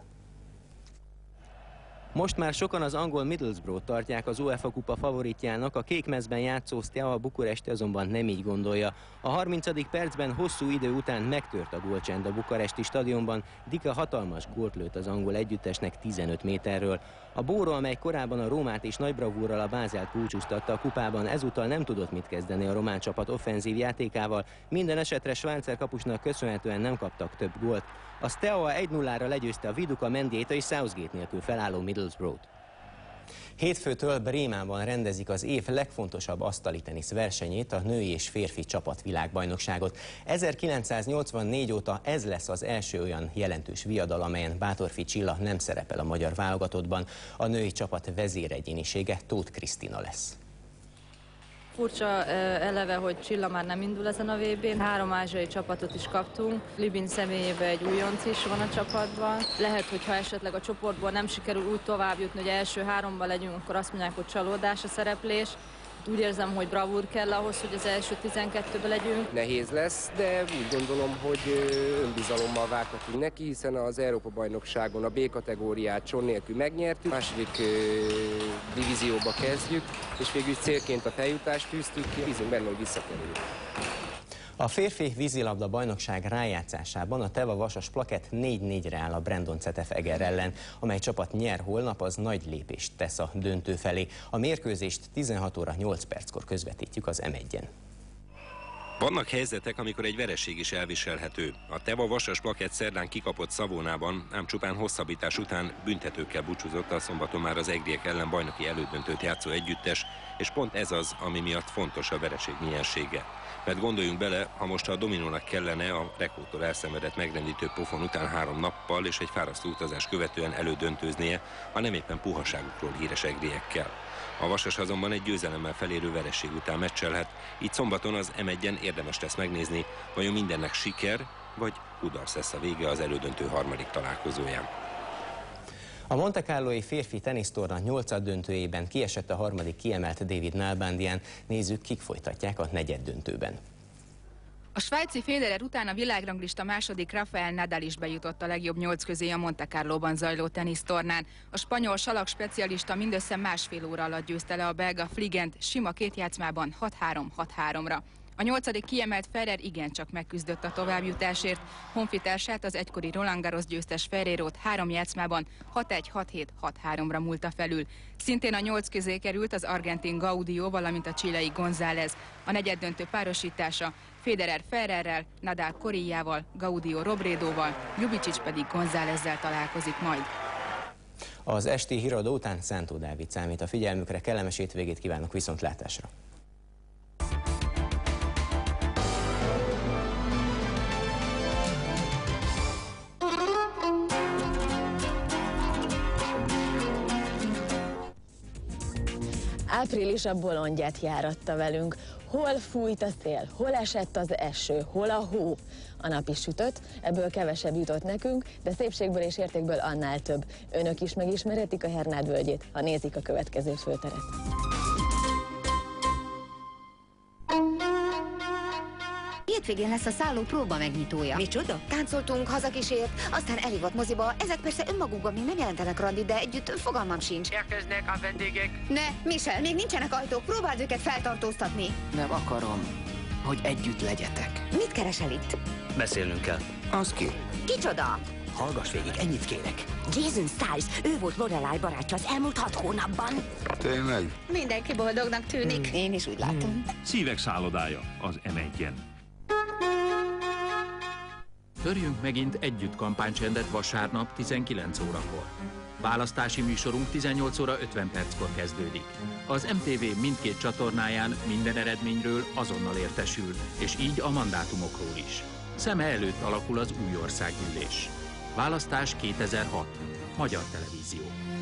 [SPEAKER 9] Most már sokan az angol Middlesbrough tartják az UEFA kupa favoritjának, a kékmezben játszó Steaua Bukuresti azonban nem így gondolja. A 30. percben hosszú idő után megtört a gólcsend a bukaresti stadionban, Dika hatalmas gólt lőtt az angol együttesnek 15 méterről. A bóró, amely korábban a Rómát és nagy bravúrral a Bázelt búcsúztatta a kupában, ezúttal nem tudott mit kezdeni a román csapat offenzív játékával, minden esetre Schweizer kapusnak köszönhetően nem kaptak több gólt. A Steaua 1-0-ra legyőzte a Viduka, Mendieta és Southgate nélkül felálló Middlesbrough-t. Hétfőtől Brémában rendezik az év legfontosabb asztali tenisz versenyét, a női és férfi csapatvilágbajnokságot. 1984 óta ez lesz az első olyan jelentős viadal, amelyen Báthorfi Csilla nem szerepel a magyar válogatottban. A női csapat vezéregyénisége Tóth Krisztina lesz.
[SPEAKER 10] Furcsa eleve, hogy Csilla már nem indul ezen a VB-n. 3 ázsiai csapatot is kaptunk. Libin személyében egy újonc is van a csapatban. Lehet, hogy ha esetleg a csoportból nem sikerül úgy tovább jutni, hogy első 3-ban legyünk, akkor azt mondják, hogy csalódás a szereplés. Úgy érzem, hogy bravúr kell ahhoz, hogy az első 12-ben legyünk.
[SPEAKER 11] Nehéz lesz, de úgy gondolom, hogy önbizalommal várhatunk neki, hiszen az Európa-bajnokságon a B kategóriát Cson nélkül megnyertük, második divízióba kezdjük, és végül célként a feljutást tűztük ki, bízunk benne, hogy visszakerüljük.
[SPEAKER 9] A férfi vízilabda bajnokság rájátszásában a Teva Vasas Plakett 4-4-re áll a Brandon CTF Eger ellen, amely csapat nyer holnap, az nagy lépést tesz a döntő felé. A mérkőzést 16 óra 8 perckor közvetítjük az M1-en.
[SPEAKER 12] Vannak helyzetek, amikor egy vereség is elviselhető. A Teva Vasas Plakett szerdán kikapott Szavónában, ám csupán hosszabbítás után büntetőkkel búcsúzott a szombaton már az egriek ellen bajnoki elődöntőt játszó együttes, és pont ez az, ami miatt fontos a vereség miensége. Mert gondoljunk bele, ha most a Dominónak kellene a Rekótól elszenvedett megrendítő pofon után 3 nappal és egy fárasztó utazás követően elődöntőznie, ha nem éppen puhaságukról híres egriekkel. A Vasas azonban egy győzelemmel felérő vereség után meccselhet, így szombaton az M1-en érdemes lesz megnézni, vajon mindennek siker, vagy kudarc lesz a vége az elődöntő harmadik találkozóján.
[SPEAKER 9] A Monte Carlói férfi tenisztorna 8. döntőjében kiesett a harmadik kiemelt David Nalbandian. Nézzük, kik folytatják a negyeddöntőben.
[SPEAKER 16] A svájci Federer után a világranglista második Rafael Nadal is bejutott a legjobb 8 közé a Monte Carlóban zajló tenisztornán. A spanyol salag specialista mindössze másfél óra alatt győzte le a belga Fligent sima 2 játszmában 6-3, 6-3-ra. A 8. kiemelt Ferrer igencsak megküzdött a továbbjutásért. Honfitársát, az egykori Roland Garros győztes Ferrerót 3 játszmában 6-1, 6-7, 6-3-ra múlta felül. Szintén a 8 közé került az argentin Gaudio, valamint a chilei González. A negyeddöntő párosítása Federer Ferrerrel, Nadal Corillával, Gaudio Robredóval, Ljubicic pedig Gonzálezzel találkozik majd.
[SPEAKER 9] Az esti híradó után Szántó Dávid számít a figyelmükre, kellemes hétvégét kívánok, viszontlátásra!
[SPEAKER 8] Április a bolondját járatta velünk. Hol fújt a szél, hol esett az eső, hol a hó. A nap is sütött, ebből kevesebb jutott nekünk, de szépségből és értékből annál több. Önök is megismerhetik a Hernád völgyét, ha nézik a következő főteret.
[SPEAKER 3] Hétvégén lesz a szálló próba megnyitója.
[SPEAKER 13] Micsoda?
[SPEAKER 3] Táncoltunk, hazakísért, aztán elhívott moziba. Ezek persze önmagukban még nem jelentenek randit, de együtt fogalmam sincs.
[SPEAKER 27] Érkeznek a vendégek.
[SPEAKER 3] Ne, Michel, még nincsenek ajtók, próbáld őket feltartóztatni.
[SPEAKER 14] Nem akarom, hogy együtt legyetek.
[SPEAKER 3] Mit keresel itt?
[SPEAKER 14] Beszélnünk kell. Az ki?
[SPEAKER 3] Kicsoda?
[SPEAKER 14] Hallgass végig, ennyit kérek.
[SPEAKER 3] Jason Stiles, ő volt Lorelai barátja az elmúlt 6 hónapban.
[SPEAKER 14] Tényleg?
[SPEAKER 3] Mindenki boldognak tűnik. Én is úgy látom.
[SPEAKER 15] Szívek szállodája az M1-en.
[SPEAKER 17] Törjünk megint együtt kampánycsendet vasárnap 19 órakor. Választási műsorunk 18 óra 50 perckor kezdődik. Az MTV mindkét csatornáján minden eredményről azonnal értesül, és így a mandátumokról is. Szeme előtt alakul az új országgyűlés. Választás 2006. Magyar Televízió.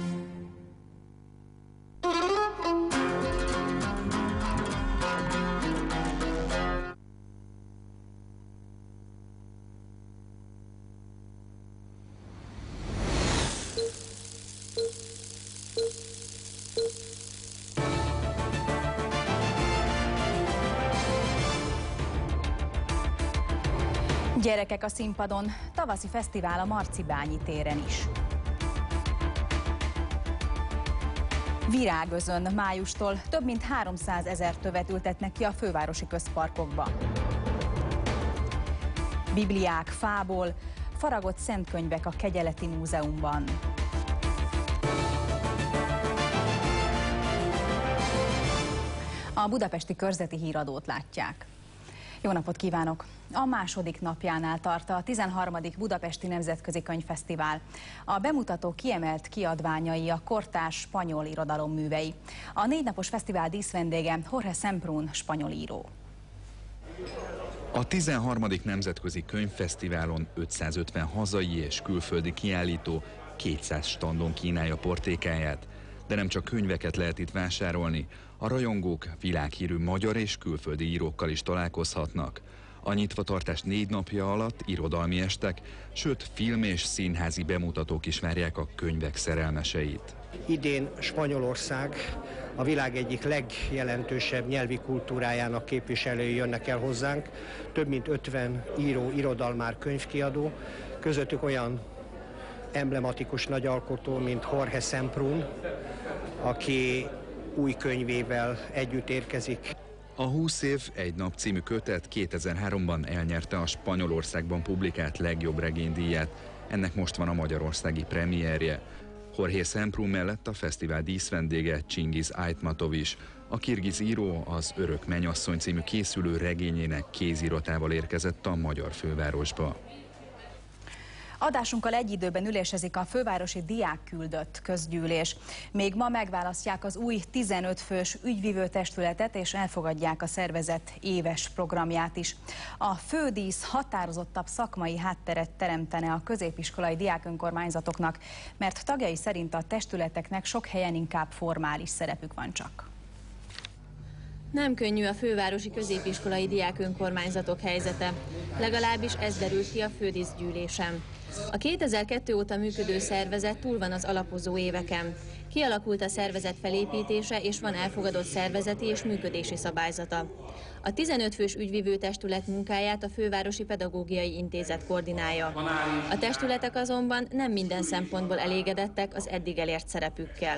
[SPEAKER 18] Gyerekek a színpadon, tavaszi fesztivál a Marcibányi téren is. Virágözön májustól több mint 300 000 tövet ültetnek ki a fővárosi közparkokba. Bibliák fából, faragott szentkönyvek a Kegyeleti Múzeumban. A budapesti körzeti híradót látják. Jó napot kívánok! A második napjánál tart a 13. Budapesti Nemzetközi Könyvfesztivál. A bemutató kiemelt kiadványai a kortárs spanyol irodalom művei. A 4 napos fesztivál díszvendége Jorge Semprún spanyol író.
[SPEAKER 19] A 13. Nemzetközi Könyvfesztiválon 550 hazai és külföldi kiállító 200 standon kínálja portékáját. De nem csak könyveket lehet itt vásárolni, a rajongók világhírű magyar és külföldi írókkal is találkozhatnak. A nyitvatartás 4 napja alatt irodalmi estek, sőt film és színházi bemutatók is várják a könyvek szerelmeseit.
[SPEAKER 20] Idén Spanyolország a világ egyik legjelentősebb nyelvi kultúrájának képviselői jönnek el hozzánk. Több mint 50 író, irodalmár, könyvkiadó, közöttük olyan emblematikus nagyalkotó, mint Jorge Semprún, aki új könyvével együtt érkezik.
[SPEAKER 19] A 20 év egy nap című kötet 2003-ban elnyerte a Spanyolországban publikált legjobb regénydíjat. Ennek most van a magyarországi premierje. Jorge Semprún mellett a fesztivál díszvendége Csingiz Ajtmatov is. A kirgiz író az Örök mennyasszony című készülő regényének kéziratával érkezett a magyar fővárosba.
[SPEAKER 18] Adásunkkal egy időben ülésezik a fővárosi diákküldött közgyűlés. Még ma megválasztják az új 15 fős ügyvivő testületet, és elfogadják a szervezet éves programját is. A fődísz határozottabb szakmai hátteret teremtene a középiskolai diákönkormányzatoknak, mert tagjai szerint a testületeknek sok helyen inkább formális szerepük van csak.
[SPEAKER 21] Nem könnyű a fővárosi középiskolai diákönkormányzatok helyzete. Legalábbis ez derült ki a fődíszgyűlésen. A 2002 óta működő szervezet túl van az alapozó éveken. Kialakult a szervezet felépítése, és van elfogadott szervezeti és működési szabályzata. A 15 fős ügyvivő testület munkáját a Fővárosi Pedagógiai Intézet koordinálja. A testületek azonban nem minden szempontból elégedettek az eddig elért szerepükkel.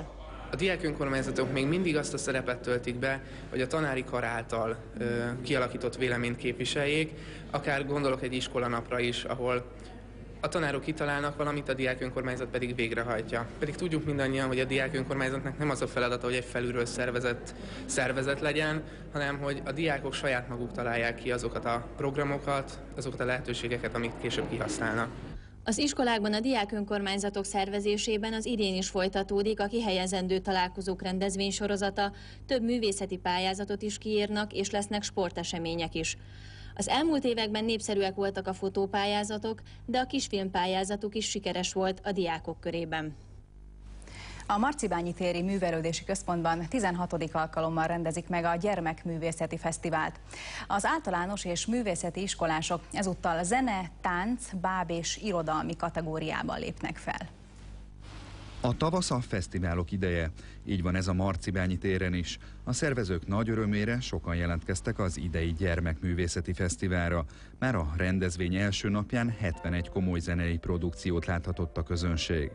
[SPEAKER 1] A diák önkormányzatok még mindig azt a szerepet töltik be, hogy a tanári kar által kialakított véleményt képviseljék, akár gondolok egy iskolanapra is, ahol a tanárok kitalálnak valamit, a diák önkormányzat pedig végrehajtja. Pedig tudjuk mindannyian, hogy a diák önkormányzatnak nem az a feladata, hogy egy felülről szervezett szervezet legyen, hanem hogy a diákok saját maguk találják ki azokat a programokat, azokat a lehetőségeket, amit később kihasználnak.
[SPEAKER 21] Az iskolákban a diák önkormányzatok szervezésében az idén is folytatódik a kihelyezendő találkozók rendezvénysorozata, több művészeti pályázatot is kiírnak, és lesznek sportesemények is. Az elmúlt években népszerűek voltak a fotópályázatok, de a kisfilmpályázatuk is sikeres volt a diákok körében.
[SPEAKER 18] A Marcibányi téri művelődési központban 16. alkalommal rendezik meg a Gyermekművészeti Fesztivált. Az általános és művészeti iskolások ezúttal zene, tánc, báb és irodalmi kategóriában lépnek fel.
[SPEAKER 19] A tavasz a fesztiválok ideje, így van ez a Marcibányi téren is. A szervezők nagy örömére sokan jelentkeztek az idei Gyermekművészeti Fesztiválra. Már a rendezvény első napján 71 komoly zenei produkciót láthatott a közönség.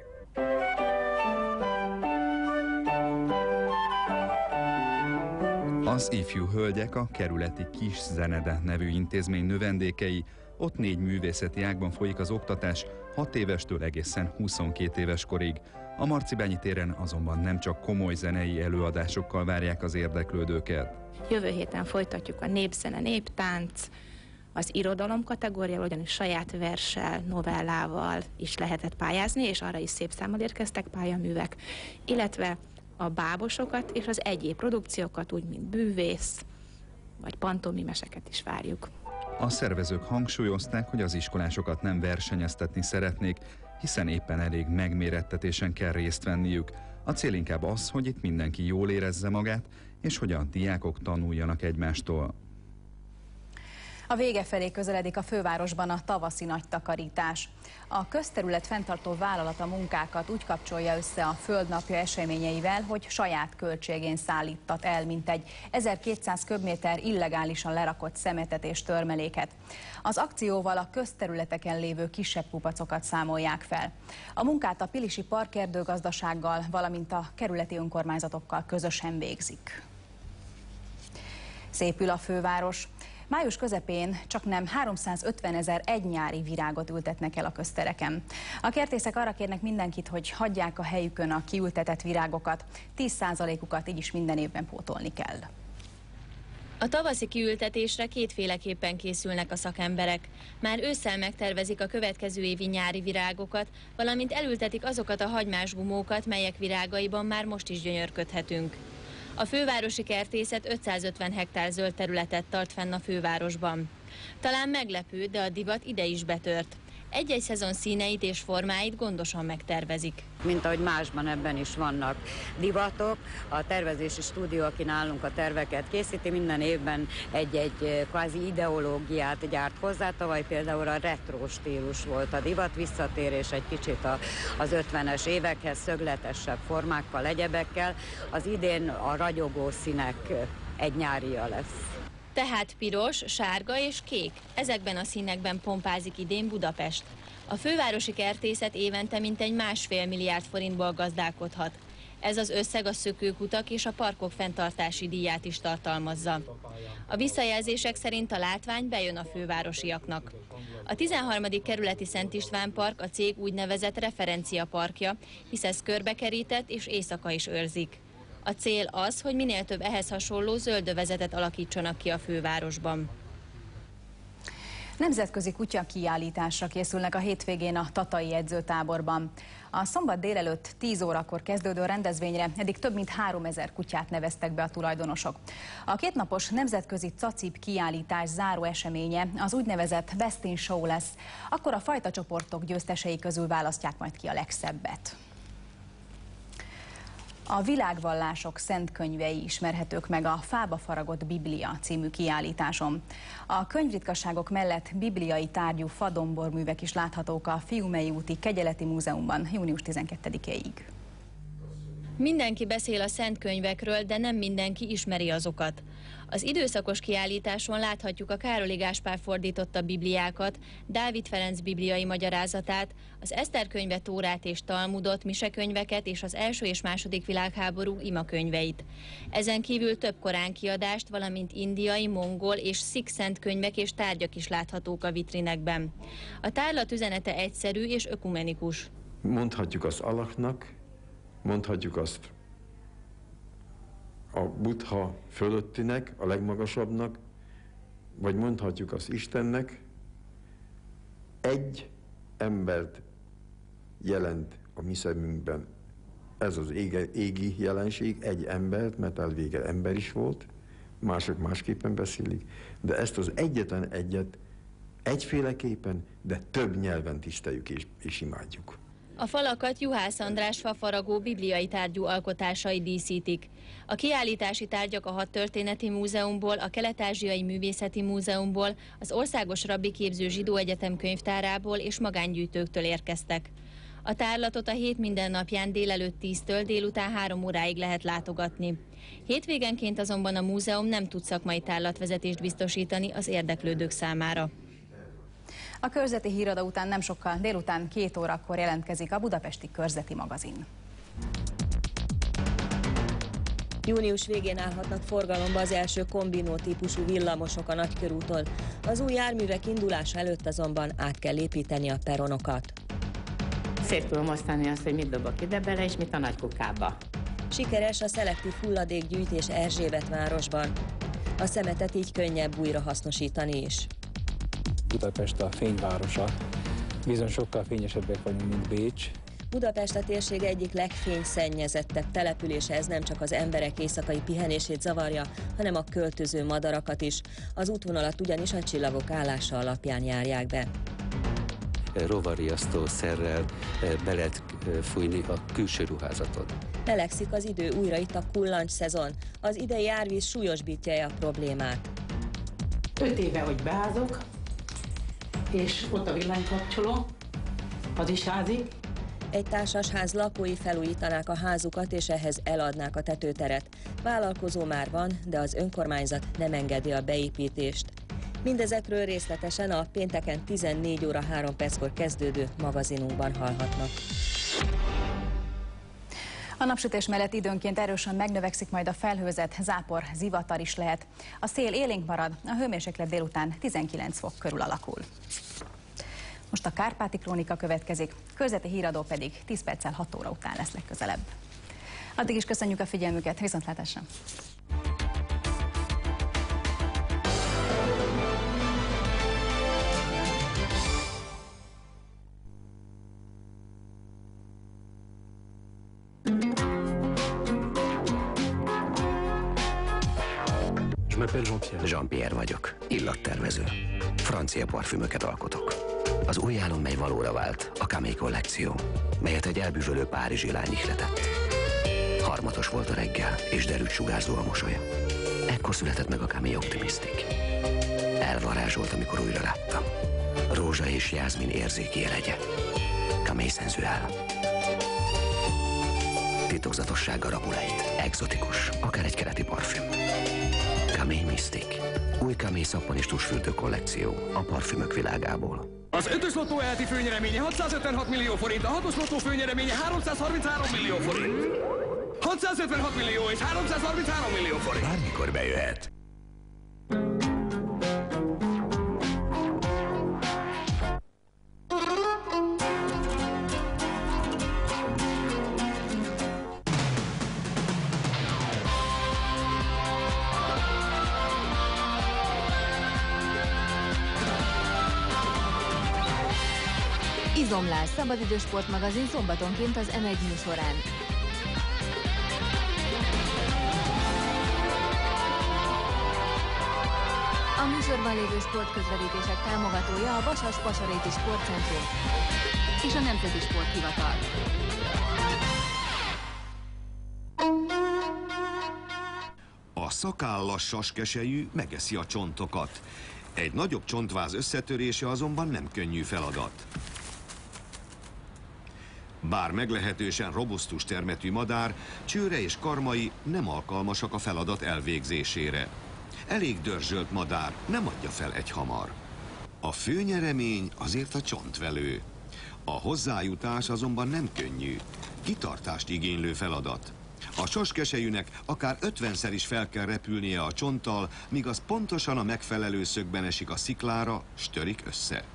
[SPEAKER 19] Az ifjú hölgyek a kerületi Kis Zenede nevű intézmény növendékei. Ott 4 művészeti ágban folyik az oktatás, 6 évestől egészen 22 éves korig. A Marcibányi téren azonban nem csak komoly zenei előadásokkal várják az érdeklődőket.
[SPEAKER 13] Jövő héten folytatjuk a népzene, néptánc, az irodalom kategóriával, ugyanis saját verssel, novellával is lehetett pályázni, és arra is szép számmal érkeztek pályaművek, illetve a bábosokat és az egyéb produkciókat, úgy mint bűvész vagy pantomimeseket is várjuk.
[SPEAKER 19] A szervezők hangsúlyozták, hogy az iskolásokat nem versenyeztetni szeretnék, hiszen éppen elég megmérettetésen kell részt venniük. A cél inkább az, hogy itt mindenki jól érezze magát, és hogy a diákok tanuljanak egymástól.
[SPEAKER 18] A vége felé közeledik a fővárosban a tavaszi nagy takarítás. A közterület fenntartó vállalat a munkákat úgy kapcsolja össze a Földnapja eseményeivel, hogy saját költségén szállítat el mintegy 1200 köbméter illegálisan lerakott szemetet és törmeléket. Az akcióval a közterületeken lévő kisebb kupacokat számolják fel. A munkát a Pilisi Parkerdőgazdasággal, valamint a kerületi önkormányzatokkal közösen végzik. Szépül a főváros. Május közepén csaknem 350 000 egynyári virágot ültetnek el a köztereken. A kertészek arra kérnek mindenkit, hogy hagyják a helyükön a kiültetett virágokat, 10%-ukat így is minden évben pótolni kell.
[SPEAKER 21] A tavaszi kiültetésre kétféleképpen készülnek a szakemberek. Már ősszel megtervezik a következő évi nyári virágokat, valamint elültetik azokat a hagymás gumókat, melyek virágaiban már most is gyönyörködhetünk. A fővárosi kertészet 550 hektár zöld területet tart fenn a fővárosban. Talán meglepő, de a divat ide is betört. Egy-egy szezon színeit és formáit gondosan megtervezik.
[SPEAKER 22] Mint ahogy másban, ebben is vannak divatok. A tervezési stúdió, aki nálunk a terveket készíti, minden évben egy-egy kvázi ideológiát gyárt hozzá. Tavaly például a retro stílus volt a divat, visszatérés egy kicsit az 50-es évekhez, szögletesebb formákkal, egyebekkel. Az idén a ragyogó színek egy nyária lesz.
[SPEAKER 21] Tehát piros, sárga és kék. Ezekben a színekben pompázik idén Budapest. A fővárosi kertészet évente mintegy 1,5 milliárd forintból gazdálkodhat. Ez az összeg a szökőkutak és a parkok fenntartási díját is tartalmazza. A visszajelzések szerint a látvány bejön a fővárosiaknak. A 13. kerületi Szent István park a cég úgynevezett referenciaparkja, hisz ez körbekerített és éjszaka is őrzik. A cél az, hogy minél több ehhez hasonló zöldövezetet alakítsanak ki a fővárosban.
[SPEAKER 18] Nemzetközi kutyakiállításra készülnek a hétvégén a tatai edzőtáborban. A szombat délelőtt 10 órakor kezdődő rendezvényre eddig több mint 3000 kutyát neveztek be a tulajdonosok. A kétnapos nemzetközi cacip kiállítás záró eseménye az úgynevezett Best in Show lesz. Akkor a fajtacsoportok győztesei közül választják majd ki a legszebbet. A világvallások szent könyvei ismerhetők meg a Fába faragott Biblia című kiállításon. A könyvritkaságok mellett bibliai tárgyú fadomborművek is láthatók a Fiumei úti Kegyeleti Múzeumban június 12-éig.
[SPEAKER 21] Mindenki beszél a szent könyvekről, de nem mindenki ismeri azokat. Az időszakos kiállításon láthatjuk a Károly Gáspár fordította bibliákat, Dávid Ferenc bibliai magyarázatát, az Eszter könyve, Tórát és Talmudot, misekönyveket és az első és második világháború imakönyveit. Ezen kívül több Korán kiadást, valamint indiai, mongol és szik szent könyvek és tárgyak is láthatók a vitrinekben. A tárlat üzenete egyszerű és ökumenikus.
[SPEAKER 2] Mondhatjuk azt Allahnak, mondhatjuk azt a Buddha fölöttinek, a legmagasabbnak, vagy mondhatjuk azt Istennek. Egy embert jelent a mi szemünkben. Ez az égi jelenség, egy embert, mert elvége ember is volt, mások másképpen beszélik, de ezt az egyetlen egyet egyféleképpen, de több nyelven tiszteljük és imádjuk.
[SPEAKER 21] A falakat Juhász András fafaragó bibliai tárgyú alkotásai díszítik. A kiállítási tárgyak a Hadtörténeti Múzeumból, a Kelet-Ázsiai Művészeti Múzeumból, az Országos Rabbi Képző Zsidó Egyetem könyvtárából és magángyűjtőktől érkeztek. A tárlatot a hét mindennapján délelőtt 10-től délután 3 óráig lehet látogatni. Hétvégenként azonban a múzeum nem tud szakmai tárlatvezetést biztosítani az érdeklődők számára.
[SPEAKER 18] A körzeti híradó után nem sokkal, délután 2 órakor jelentkezik a Budapesti Körzeti magazin.
[SPEAKER 4] Június végén állhatnak forgalomba az első kombinó típusú villamosok a Nagykörúton. Az új járművek indulása előtt azonban át kell építeni a peronokat.
[SPEAKER 5] Szét tudom osztani azt, hogy mit dobok ide bele, és mit a nagy kukába.
[SPEAKER 4] Sikeres a szelektív hulladékgyűjtés Erzsébetvárosban. A szemetet így könnyebb újra hasznosítani is.
[SPEAKER 23] Budapest a fényvárosa. Bizony sokkal fényesebbek vagyunk, mint Bécs.
[SPEAKER 4] Budapest a térség egyik legfényszennyezettebb települése, ez nem csak az emberek éjszakai pihenését zavarja, hanem a költöző madarakat is. Az útvonalat ugyanis a csillagok állása alapján járják be.
[SPEAKER 24] Rovarriasztó szerrel be lehet fújni a külső ruházatot.
[SPEAKER 4] Melegszik az idő, újra itt a kullancs szezon. Az idei árvíz súlyosbítja a problémát.
[SPEAKER 5] 5 éve, hogy beázok, és ott a villanykapcsoló, az is házi.
[SPEAKER 4] Egy társasház lakói felújítanák a házukat, és ehhez eladnák a tetőteret. Vállalkozó már van, de az önkormányzat nem engedi a beépítést. Mindezekről részletesen a pénteken 14 óra 3 perckor kezdődő magazinunkban hallhatnak.
[SPEAKER 18] A napsütés mellett időnként erősen megnövekszik majd a felhőzet, zápor, zivatar is lehet. A szél élénk marad, a hőmérséklet délután 19 fok körül alakul. Most a Kárpáti Krónika következik, körzeti híradó pedig 10 perccel 6 óra után lesz legközelebb. Addig is köszönjük a figyelmüket, viszontlátásra!
[SPEAKER 6] Jean-Pierre vagyok, illattervező. Francia parfümöket alkotok. Az új álom, mely valóra vált, a Camé kollekció, melyet egy elbűvölő párizsi lány ihletett. Harmatos volt a reggel, és derűt sugárzó a mosolya. Ekkor született meg a Camé Optimistic. Elvarázsolt, amikor újra láttam. Rózsa és jázmin érzéki jelegye. Camé Sensual. Titokzatossága rapulejt. Egzotikus, akár egy keleti parfüm. Camé Mystic. Új Camé szappan és tusfürdő kollekció a parfümök világából.
[SPEAKER 25] Az 5-ös lottó elti főnyereménye 656 millió forint, a 6-os lottó főnyereménye 333 millió forint. 656 millió és 333 millió forint.
[SPEAKER 6] Bármikor bejöhet.
[SPEAKER 21] Izomlás, szabadidős sportmagazin szombatonként az M1 műsorán. A műsorban lévő sportközvetítések támogatója a Vasas-Pasaréti Sportcentrum és a Nemzeti Sporthivatal.
[SPEAKER 26] A szakállas saskeselyű megeszi a csontokat. Egy nagyobb csontváz összetörése azonban nem könnyű feladat. Bár meglehetősen robusztus termetű madár, csőre és karmai nem alkalmasak a feladat elvégzésére. Elég dörzsölt madár, nem adja fel egyhamar. A fő nyeremény azért a csontvelő. A hozzájutás azonban nem könnyű, kitartást igénylő feladat. A saskeselyűnek akár 50-szer is fel kell repülnie a csonttal, míg az pontosan a megfelelő szögben esik a sziklára, s törik össze.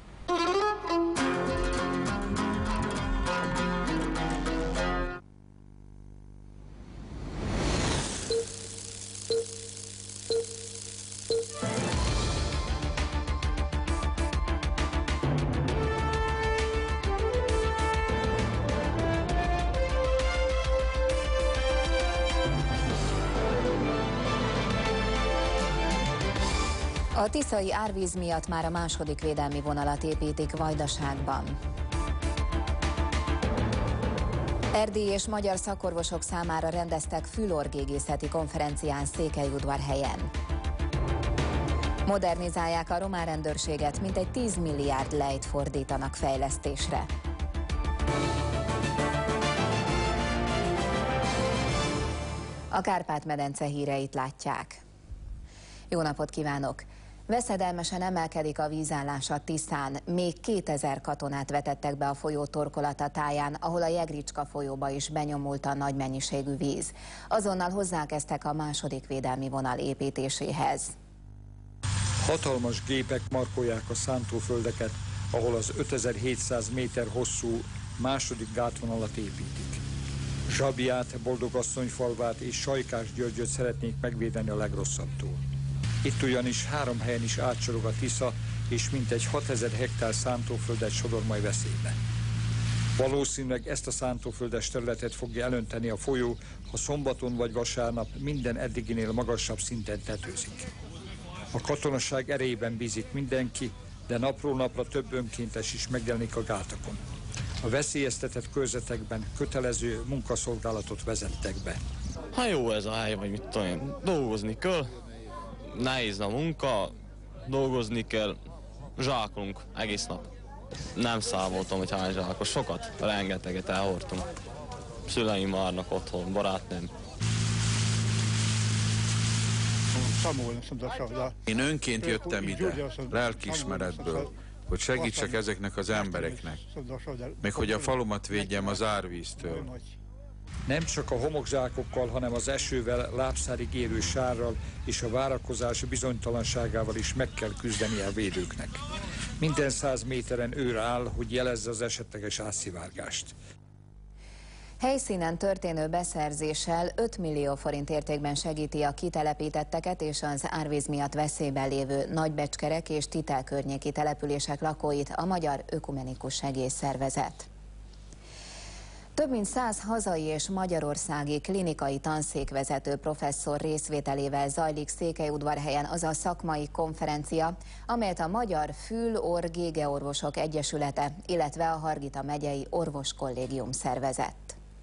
[SPEAKER 7] A tiszai árvíz miatt már a második védelmi vonalat építik Vajdaságban. Erdélyi és magyar szakorvosok számára rendeztek fülorgégészeti konferencián Székelyudvarhelyen. Modernizálják a román rendőrséget, mintegy 10 milliárd lejt fordítanak fejlesztésre. A Kárpát-medence híreit látják. Jó napot kívánok! Veszedelmesen emelkedik a vízállás a Tiszán. Még 2000 katonát vetettek be a folyó torkolata táján, ahol a Jegricska folyóba is benyomult a nagy mennyiségű víz. Azonnal hozzákezdtek a második védelmi vonal építéséhez.
[SPEAKER 8] Hatalmas gépek markolják a szántóföldeket, ahol az 5700 méter hosszú második gátvonalat építik. Zsabiát, Boldogasszonyfalvát és Sajkás-Györgyöt szeretnék megvédeni a legrosszabbtól. Itt ugyanis 3 helyen is átsorog a Tisza, és mintegy 6000 hektár szántóföldet sodor majd veszélybe. Valószínűleg ezt a szántóföldes területet fogja elönteni a folyó, ha szombaton vagy vasárnap minden eddiginél magasabb szinten tetőzik. A katonaság erejében bízik mindenki, de napról napra több önkéntes is megjelenik a gátakon. A veszélyeztetett körzetekben kötelező munkaszolgálatot vezettek be.
[SPEAKER 9] Ha jó ez a hely, vagy mit tudom én, dolgozni kell, nehéz a munka, dolgozni kell, zsákolunk egész nap. Nem számoltam, hogy hány zsákos, sokat, rengeteget elhordtunk. Szüleim várnak otthon, barátnőm.
[SPEAKER 10] Én önként jöttem ide, lelkiismeretből, hogy segítsek ezeknek az embereknek, meg hogy a falumat védjem az árvíztől.
[SPEAKER 8] Nem csak a homokzsákokkal, hanem az esővel, lábszárig érő sárral és a várakozás bizonytalanságával is meg kell küzdeni a védőknek. Minden 100 méteren őr áll, hogy jelezze az esetleges átszivárgást.
[SPEAKER 7] Helyszínen történő beszerzéssel 5 millió forint értékben segíti a kitelepítetteket és az árvíz miatt veszélyben lévő Nagybecskerek és Titel környéki települések lakóit a Magyar Ökumenikus Segélyszervezet. Több mint 100 hazai és magyarországi klinikai tanszékvezető professzor részvételével zajlik Székelyudvarhelyen az a szakmai konferencia, amelyet a Magyar Fül-Orr-Gégeorvosok Egyesülete, illetve a Hargita megyei orvoskollégium szervezett.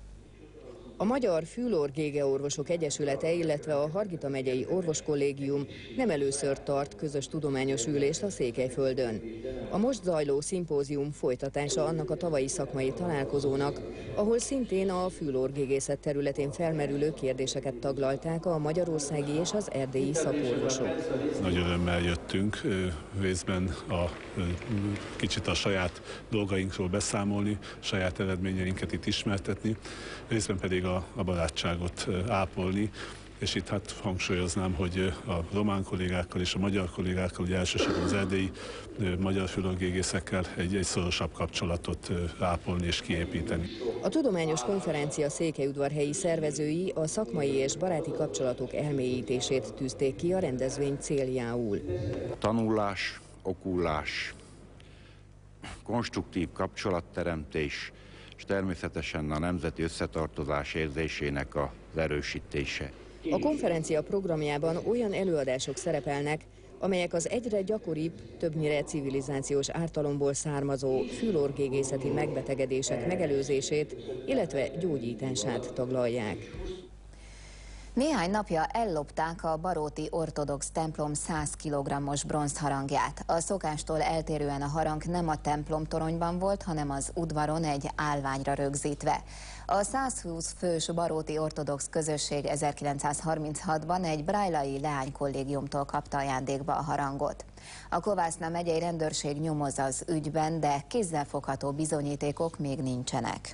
[SPEAKER 11] A Magyar Fül-Orr-Gégeorvosok Egyesülete, illetve a Hargita megyei orvoskollégium nem először tart közös tudományos ülést a Székelyföldön. A most zajló szimpózium folytatása annak a tavalyi szakmai találkozónak, ahol szintén a fül-orr-gégészet területén felmerülő kérdéseket taglalták a magyarországi és az erdélyi szakorvosok.
[SPEAKER 12] Nagy örömmel jöttünk részben kicsit a saját dolgainkról beszámolni, saját eredményeinket itt ismertetni, részben pedig a barátságot ápolni, és itt hát hangsúlyoznám, hogy a román kollégákkal és a magyar kollégákkal, ugye elsősorban az erdélyi magyar fülorgégészekkel egy szorosabb kapcsolatot ápolni és kiépíteni.
[SPEAKER 11] A tudományos konferencia székelyudvarhelyi szervezői a szakmai és baráti kapcsolatok elmélyítését tűzték ki a rendezvény céljául.
[SPEAKER 16] Tanulás, okulás, konstruktív kapcsolatteremtés, és természetesen a nemzeti összetartozás érzésének az erősítése.
[SPEAKER 11] A konferencia programjában olyan előadások szerepelnek, amelyek az egyre gyakoribb, többnyire civilizációs ártalomból származó fül-orr-gégészeti megbetegedések megelőzését, illetve gyógyítását taglalják.
[SPEAKER 7] Néhány napja ellopták a baróti ortodox templom 100 kg-os bronzharangját. A szokástól eltérően a harang nem a templomtoronyban volt, hanem az udvaron egy állványra rögzítve. A 120 fős baróti ortodox közösség 1936-ban egy brájlai leánykollégiumtól kapta ajándékba a harangot. A Kovászna megyei rendőrség nyomoz az ügyben, de kézzelfogható bizonyítékok még nincsenek.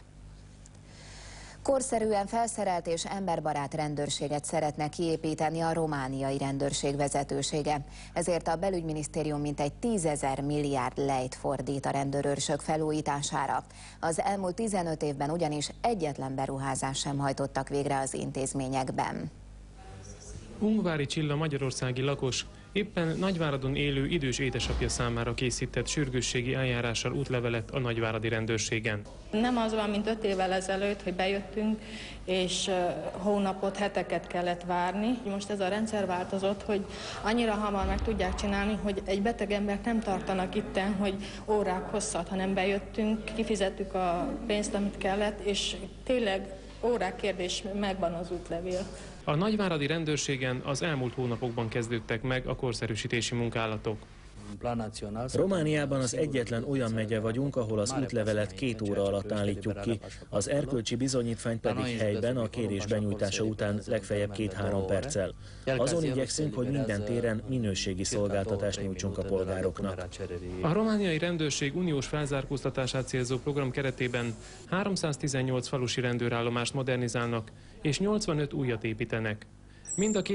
[SPEAKER 7] Korszerűen felszerelt és emberbarát rendőrséget szeretne kiépíteni a romániai rendőrség vezetősége. Ezért a belügyminisztérium mintegy 10 000 milliárd lejt fordít a rendőrőrsök felújítására. Az elmúlt 15 évben ugyanis egyetlen beruházást sem hajtottak végre az intézményekben.
[SPEAKER 1] Ungvári Csilla magyarországi lakos éppen Nagyváradon élő idős édesapja számára készített sürgősségi eljárással útlevelet a nagyváradi rendőrségen.
[SPEAKER 3] Nem az van, mint 5 évvel ezelőtt, hogy bejöttünk, és hónapot, heteket kellett várni. Most ez a rendszer változott, hogy annyira hamar meg tudják csinálni, hogy egy beteg embert nem tartanak itten, hogy órák hosszat, hanem bejöttünk, kifizettük a pénzt, amit kellett, és tényleg órák kérdés, megvan az útlevél.
[SPEAKER 1] A nagyváradi rendőrségen az elmúlt hónapokban kezdődtek meg a korszerűsítési munkálatok.
[SPEAKER 14] Romániában az egyetlen olyan megye vagyunk, ahol az útlevelet 2 óra alatt állítjuk ki, az erkölcsi bizonyítványt pedig helyben a kérés benyújtása után legfeljebb 2-3 perccel. Azon igyekszünk, hogy minden téren minőségi szolgáltatást nyújtsunk a polgároknak.
[SPEAKER 1] A romániai rendőrség uniós felzárkóztatását célzó program keretében 318 falusi rendőrállomást modernizálnak és 85 újat építenek. Mind a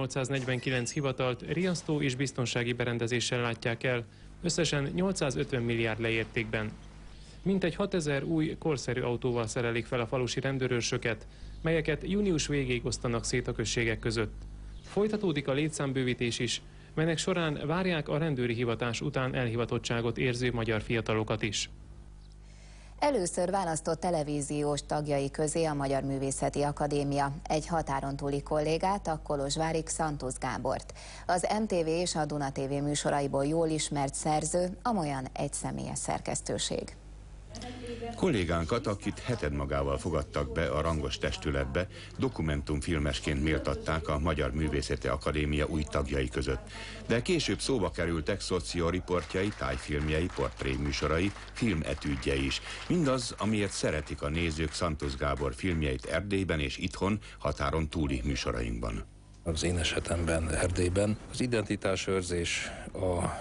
[SPEAKER 1] 2849 hivatalt riasztó és biztonsági berendezéssel látják el, összesen 850 milliárd leértékben. Mintegy 6000 új, korszerű autóval szerelik fel a falusi rendőrőrsöket, melyeket június végéig osztanak szét a községek között. Folytatódik a létszámbővítés is, melynek során várják a rendőri hivatás után elhivatottságot érző magyar fiatalokat is.
[SPEAKER 7] Először választott televíziós tagjai közé a Magyar Művészeti Akadémia egy határon túli kollégát, a Kolozsvári Xantusz Gábort. Az MTV és a Duna TV műsoraiból jól ismert szerző, amolyan egyszemélyes szerkesztőség.
[SPEAKER 15] Kollégánkat, akit heted magával fogadtak be a rangos testületbe, dokumentumfilmesként méltatták a Magyar Művészeti Akadémia új tagjai között. De később szóba kerültek szocioriportjai, tájfilmjei, portréműsorai, filmetüdjei is. Mindaz, amiért szeretik a nézők Xantusz Gábor filmjeit Erdélyben és itthon, határon túli műsorainkban.
[SPEAKER 23] Az én esetemben Erdélyben az identitásőrzés, a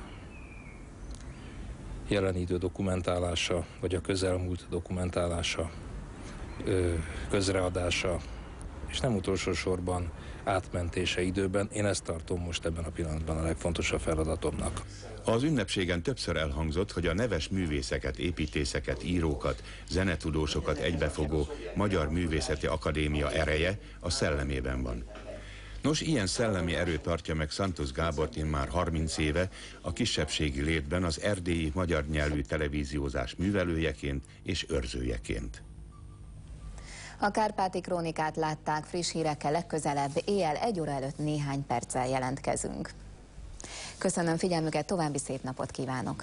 [SPEAKER 23] jelen idő dokumentálása, vagy a közelmúlt dokumentálása, közreadása, és nem utolsó sorban átmentése időben. Én ezt tartom most ebben a pillanatban a legfontosabb feladatomnak.
[SPEAKER 15] Az ünnepségen többször elhangzott, hogy a neves művészeket, építészeket, írókat, zenetudósokat egybefogó Magyar Művészeti Akadémia ereje a szellemében van. Nos, ilyen szellemi erő tartja meg Xantusz Gábort már 30 éve a kisebbségi létben az erdélyi magyar nyelvű televíziózás művelőjeként és őrzőjeként.
[SPEAKER 7] A Kárpáti Krónikát látták, friss hírekkel legközelebb éjjel 1 óra előtt néhány perccel jelentkezünk. Köszönöm figyelmüket, további szép napot kívánok!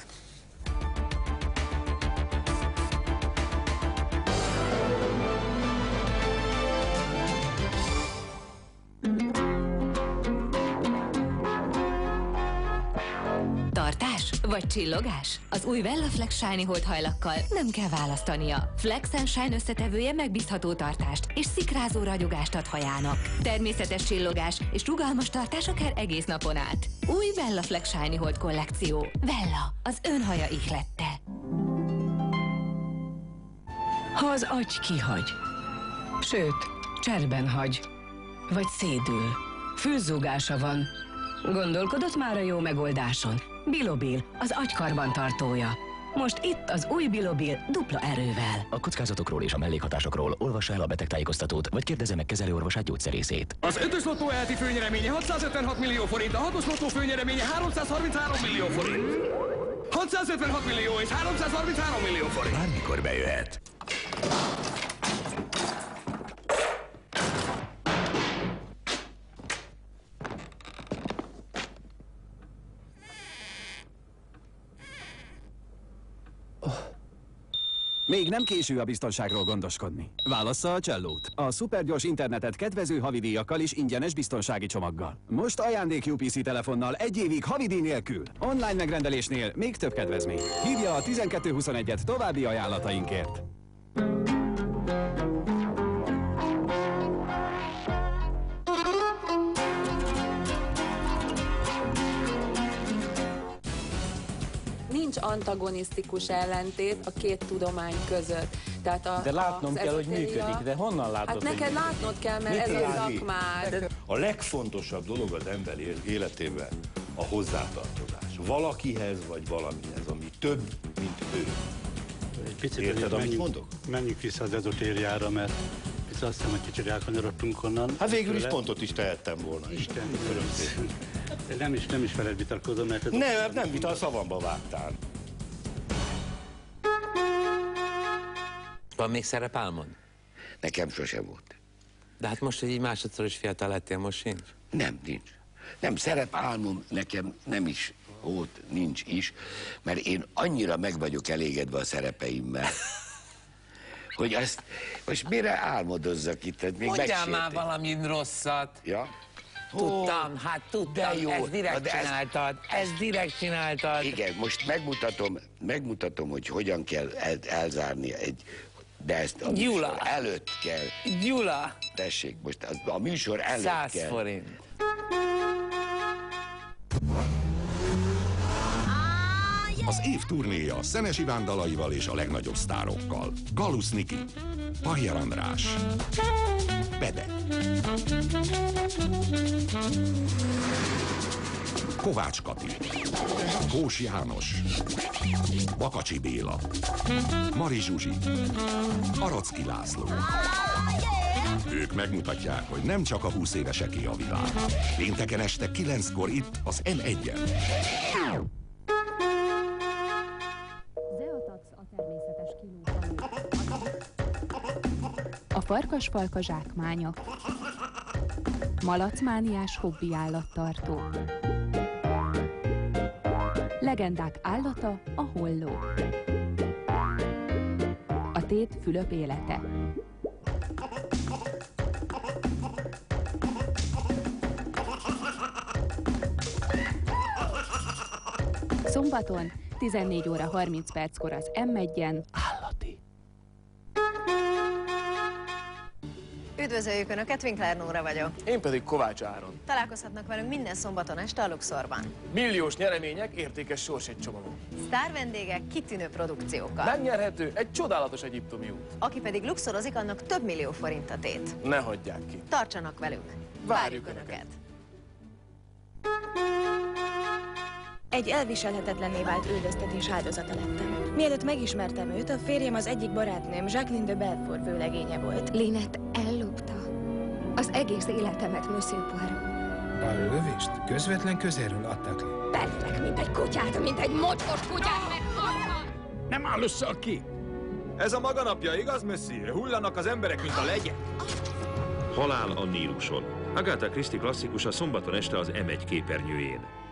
[SPEAKER 17] Tartás vagy csillogás? Az új Vella Flex Shiny Hold hajlakkal nem kell választania. Flex & Shine összetevője megbízható tartást és szikrázó ragyogást ad hajának. Természetes csillogás és rugalmas tartás akár egész napon át. Új Vella Flex Shiny Hold kollekció. Vella, az ön haja ihlette.
[SPEAKER 20] Ha az agy kihagy, sőt, cserben hagy, vagy szédül, fülzúgása van, gondolkodott már a jó megoldáson? Bilobil, az agykarbantartója. Most itt az új Bilobil dupla erővel.
[SPEAKER 27] A kockázatokról és a mellékhatásokról olvassa el a betegtájékoztatót, vagy kérdezze meg kezelőorvosát, gyógyszerészét.
[SPEAKER 25] Az 5-ös lottó elti főnyereménye 656 millió forint, a 6-os lottó főnyereménye 333 millió forint. 656 millió és 333 millió forint.
[SPEAKER 27] Bármikor bejöhet.
[SPEAKER 2] Még nem késő a biztonságról gondoskodni. Válassza a Cellót. A szupergyors internetet kedvező havidíjakkal és ingyenes biztonsági csomaggal. Most ajándék UPC telefonnal 1 évig havidíj nélkül. Online megrendelésnél még több kedvezmény. Hívja a 1221-et további ajánlatainkért.
[SPEAKER 4] Nincs antagonisztikus ellentét a két tudomány között. Tehát
[SPEAKER 5] de látnom kell, hogy működik, de honnan látod?
[SPEAKER 4] Hát neked látnod kell, mert ez a szakmád.
[SPEAKER 13] A legfontosabb dolog az ember életében a hozzátartozás. Valakihez vagy valamihez, ami több, mint ő.
[SPEAKER 19] Egy picit
[SPEAKER 13] érted, amit mondok?
[SPEAKER 19] Menjünk vissza az ezotériára, mert azt hiszem, hogy kicsit elkanyarodtunk onnan.
[SPEAKER 13] Hát végül is pontot is tehettem volna.
[SPEAKER 19] Isten, nem is veled vitatkozom, mert...
[SPEAKER 13] Nem vita, a szavamba vágtál.
[SPEAKER 22] Van még szerepálmod?
[SPEAKER 24] Nekem sosem volt.
[SPEAKER 22] De hát most, hogy így másodszor is fiatal lettél, most sincs?
[SPEAKER 24] Nem, nincs. Nem, szerepálmom nekem nem is volt, nincs is, mert én annyira meg vagyok elégedve a szerepeimmel, hogy ezt most mire álmodozzak itt? Még
[SPEAKER 22] mondjál már valami rosszat.
[SPEAKER 24] Ja?
[SPEAKER 22] Tudtam, hát tudtam,
[SPEAKER 24] jó,
[SPEAKER 22] ezt direkt csináltad, ezt direkt csináltad.
[SPEAKER 24] Igen, most megmutatom, hogy hogyan kell elzárni egy... De ezt a műsor előtt kell.
[SPEAKER 22] Gyula!
[SPEAKER 24] Tessék, most a műsor előtt
[SPEAKER 22] 100
[SPEAKER 24] kell.
[SPEAKER 22] forint.
[SPEAKER 28] Az év turnéja Szenes Iván dalaival és a legnagyobb sztárokkal. Galusz Niki, Pajjer András, Bede, Kovács Kati, Kós János, Bakacsi Béla, Mari Zsuzsi, Aracki László. Ők megmutatják, hogy nem csak a 20 éveseké a világ. Pénteken este 9-kor itt az M1-en.
[SPEAKER 29] A farkasfalka zsákmánya. Malacmániás hobbi állattartó. Legendák állata a holló. A tét Fülöp élete. Szombaton 14 óra 30 perckor az M1-en állati.
[SPEAKER 30] Üdvözöljük Önöket, Winkler Nóra vagyok.
[SPEAKER 31] Én pedig Kovács Áron.
[SPEAKER 30] Találkozhatnak velünk minden szombaton este a Luxorban.
[SPEAKER 31] Milliós nyeremények, értékes sorsegycsomagok.
[SPEAKER 30] Sztár vendégek, kitűnő produkciókkal.
[SPEAKER 31] Megnyerhető egy csodálatos egyiptomi út.
[SPEAKER 30] Aki pedig luxorozik, annak több millió forint a tét.
[SPEAKER 31] Ne hagyják ki.
[SPEAKER 30] Tartsanak velünk. Várjuk Önöket.
[SPEAKER 32] Egy elviselhetetlenné vált üldöztetés áldozata lettem. Mielőtt megismertem őt, a férjem az egyik barátnőm, Jacqueline de Belfort vőlegénye volt.
[SPEAKER 33] Lynette ellopta az egész életemet, Monsieur Poirot.
[SPEAKER 34] A lövést közvetlen közelről adták le.
[SPEAKER 33] Perlek, mint egy kutyát, mint egy mocskos kutyát meghaltam!
[SPEAKER 34] Nem áll össze a kép!
[SPEAKER 35] Ez a maga napja, igaz, Monsieur? Hullanak az emberek, mint a legyek.
[SPEAKER 36] Halál a Níluson. Agatha Christie klasszikus a szombaton este az M1 képernyőjén.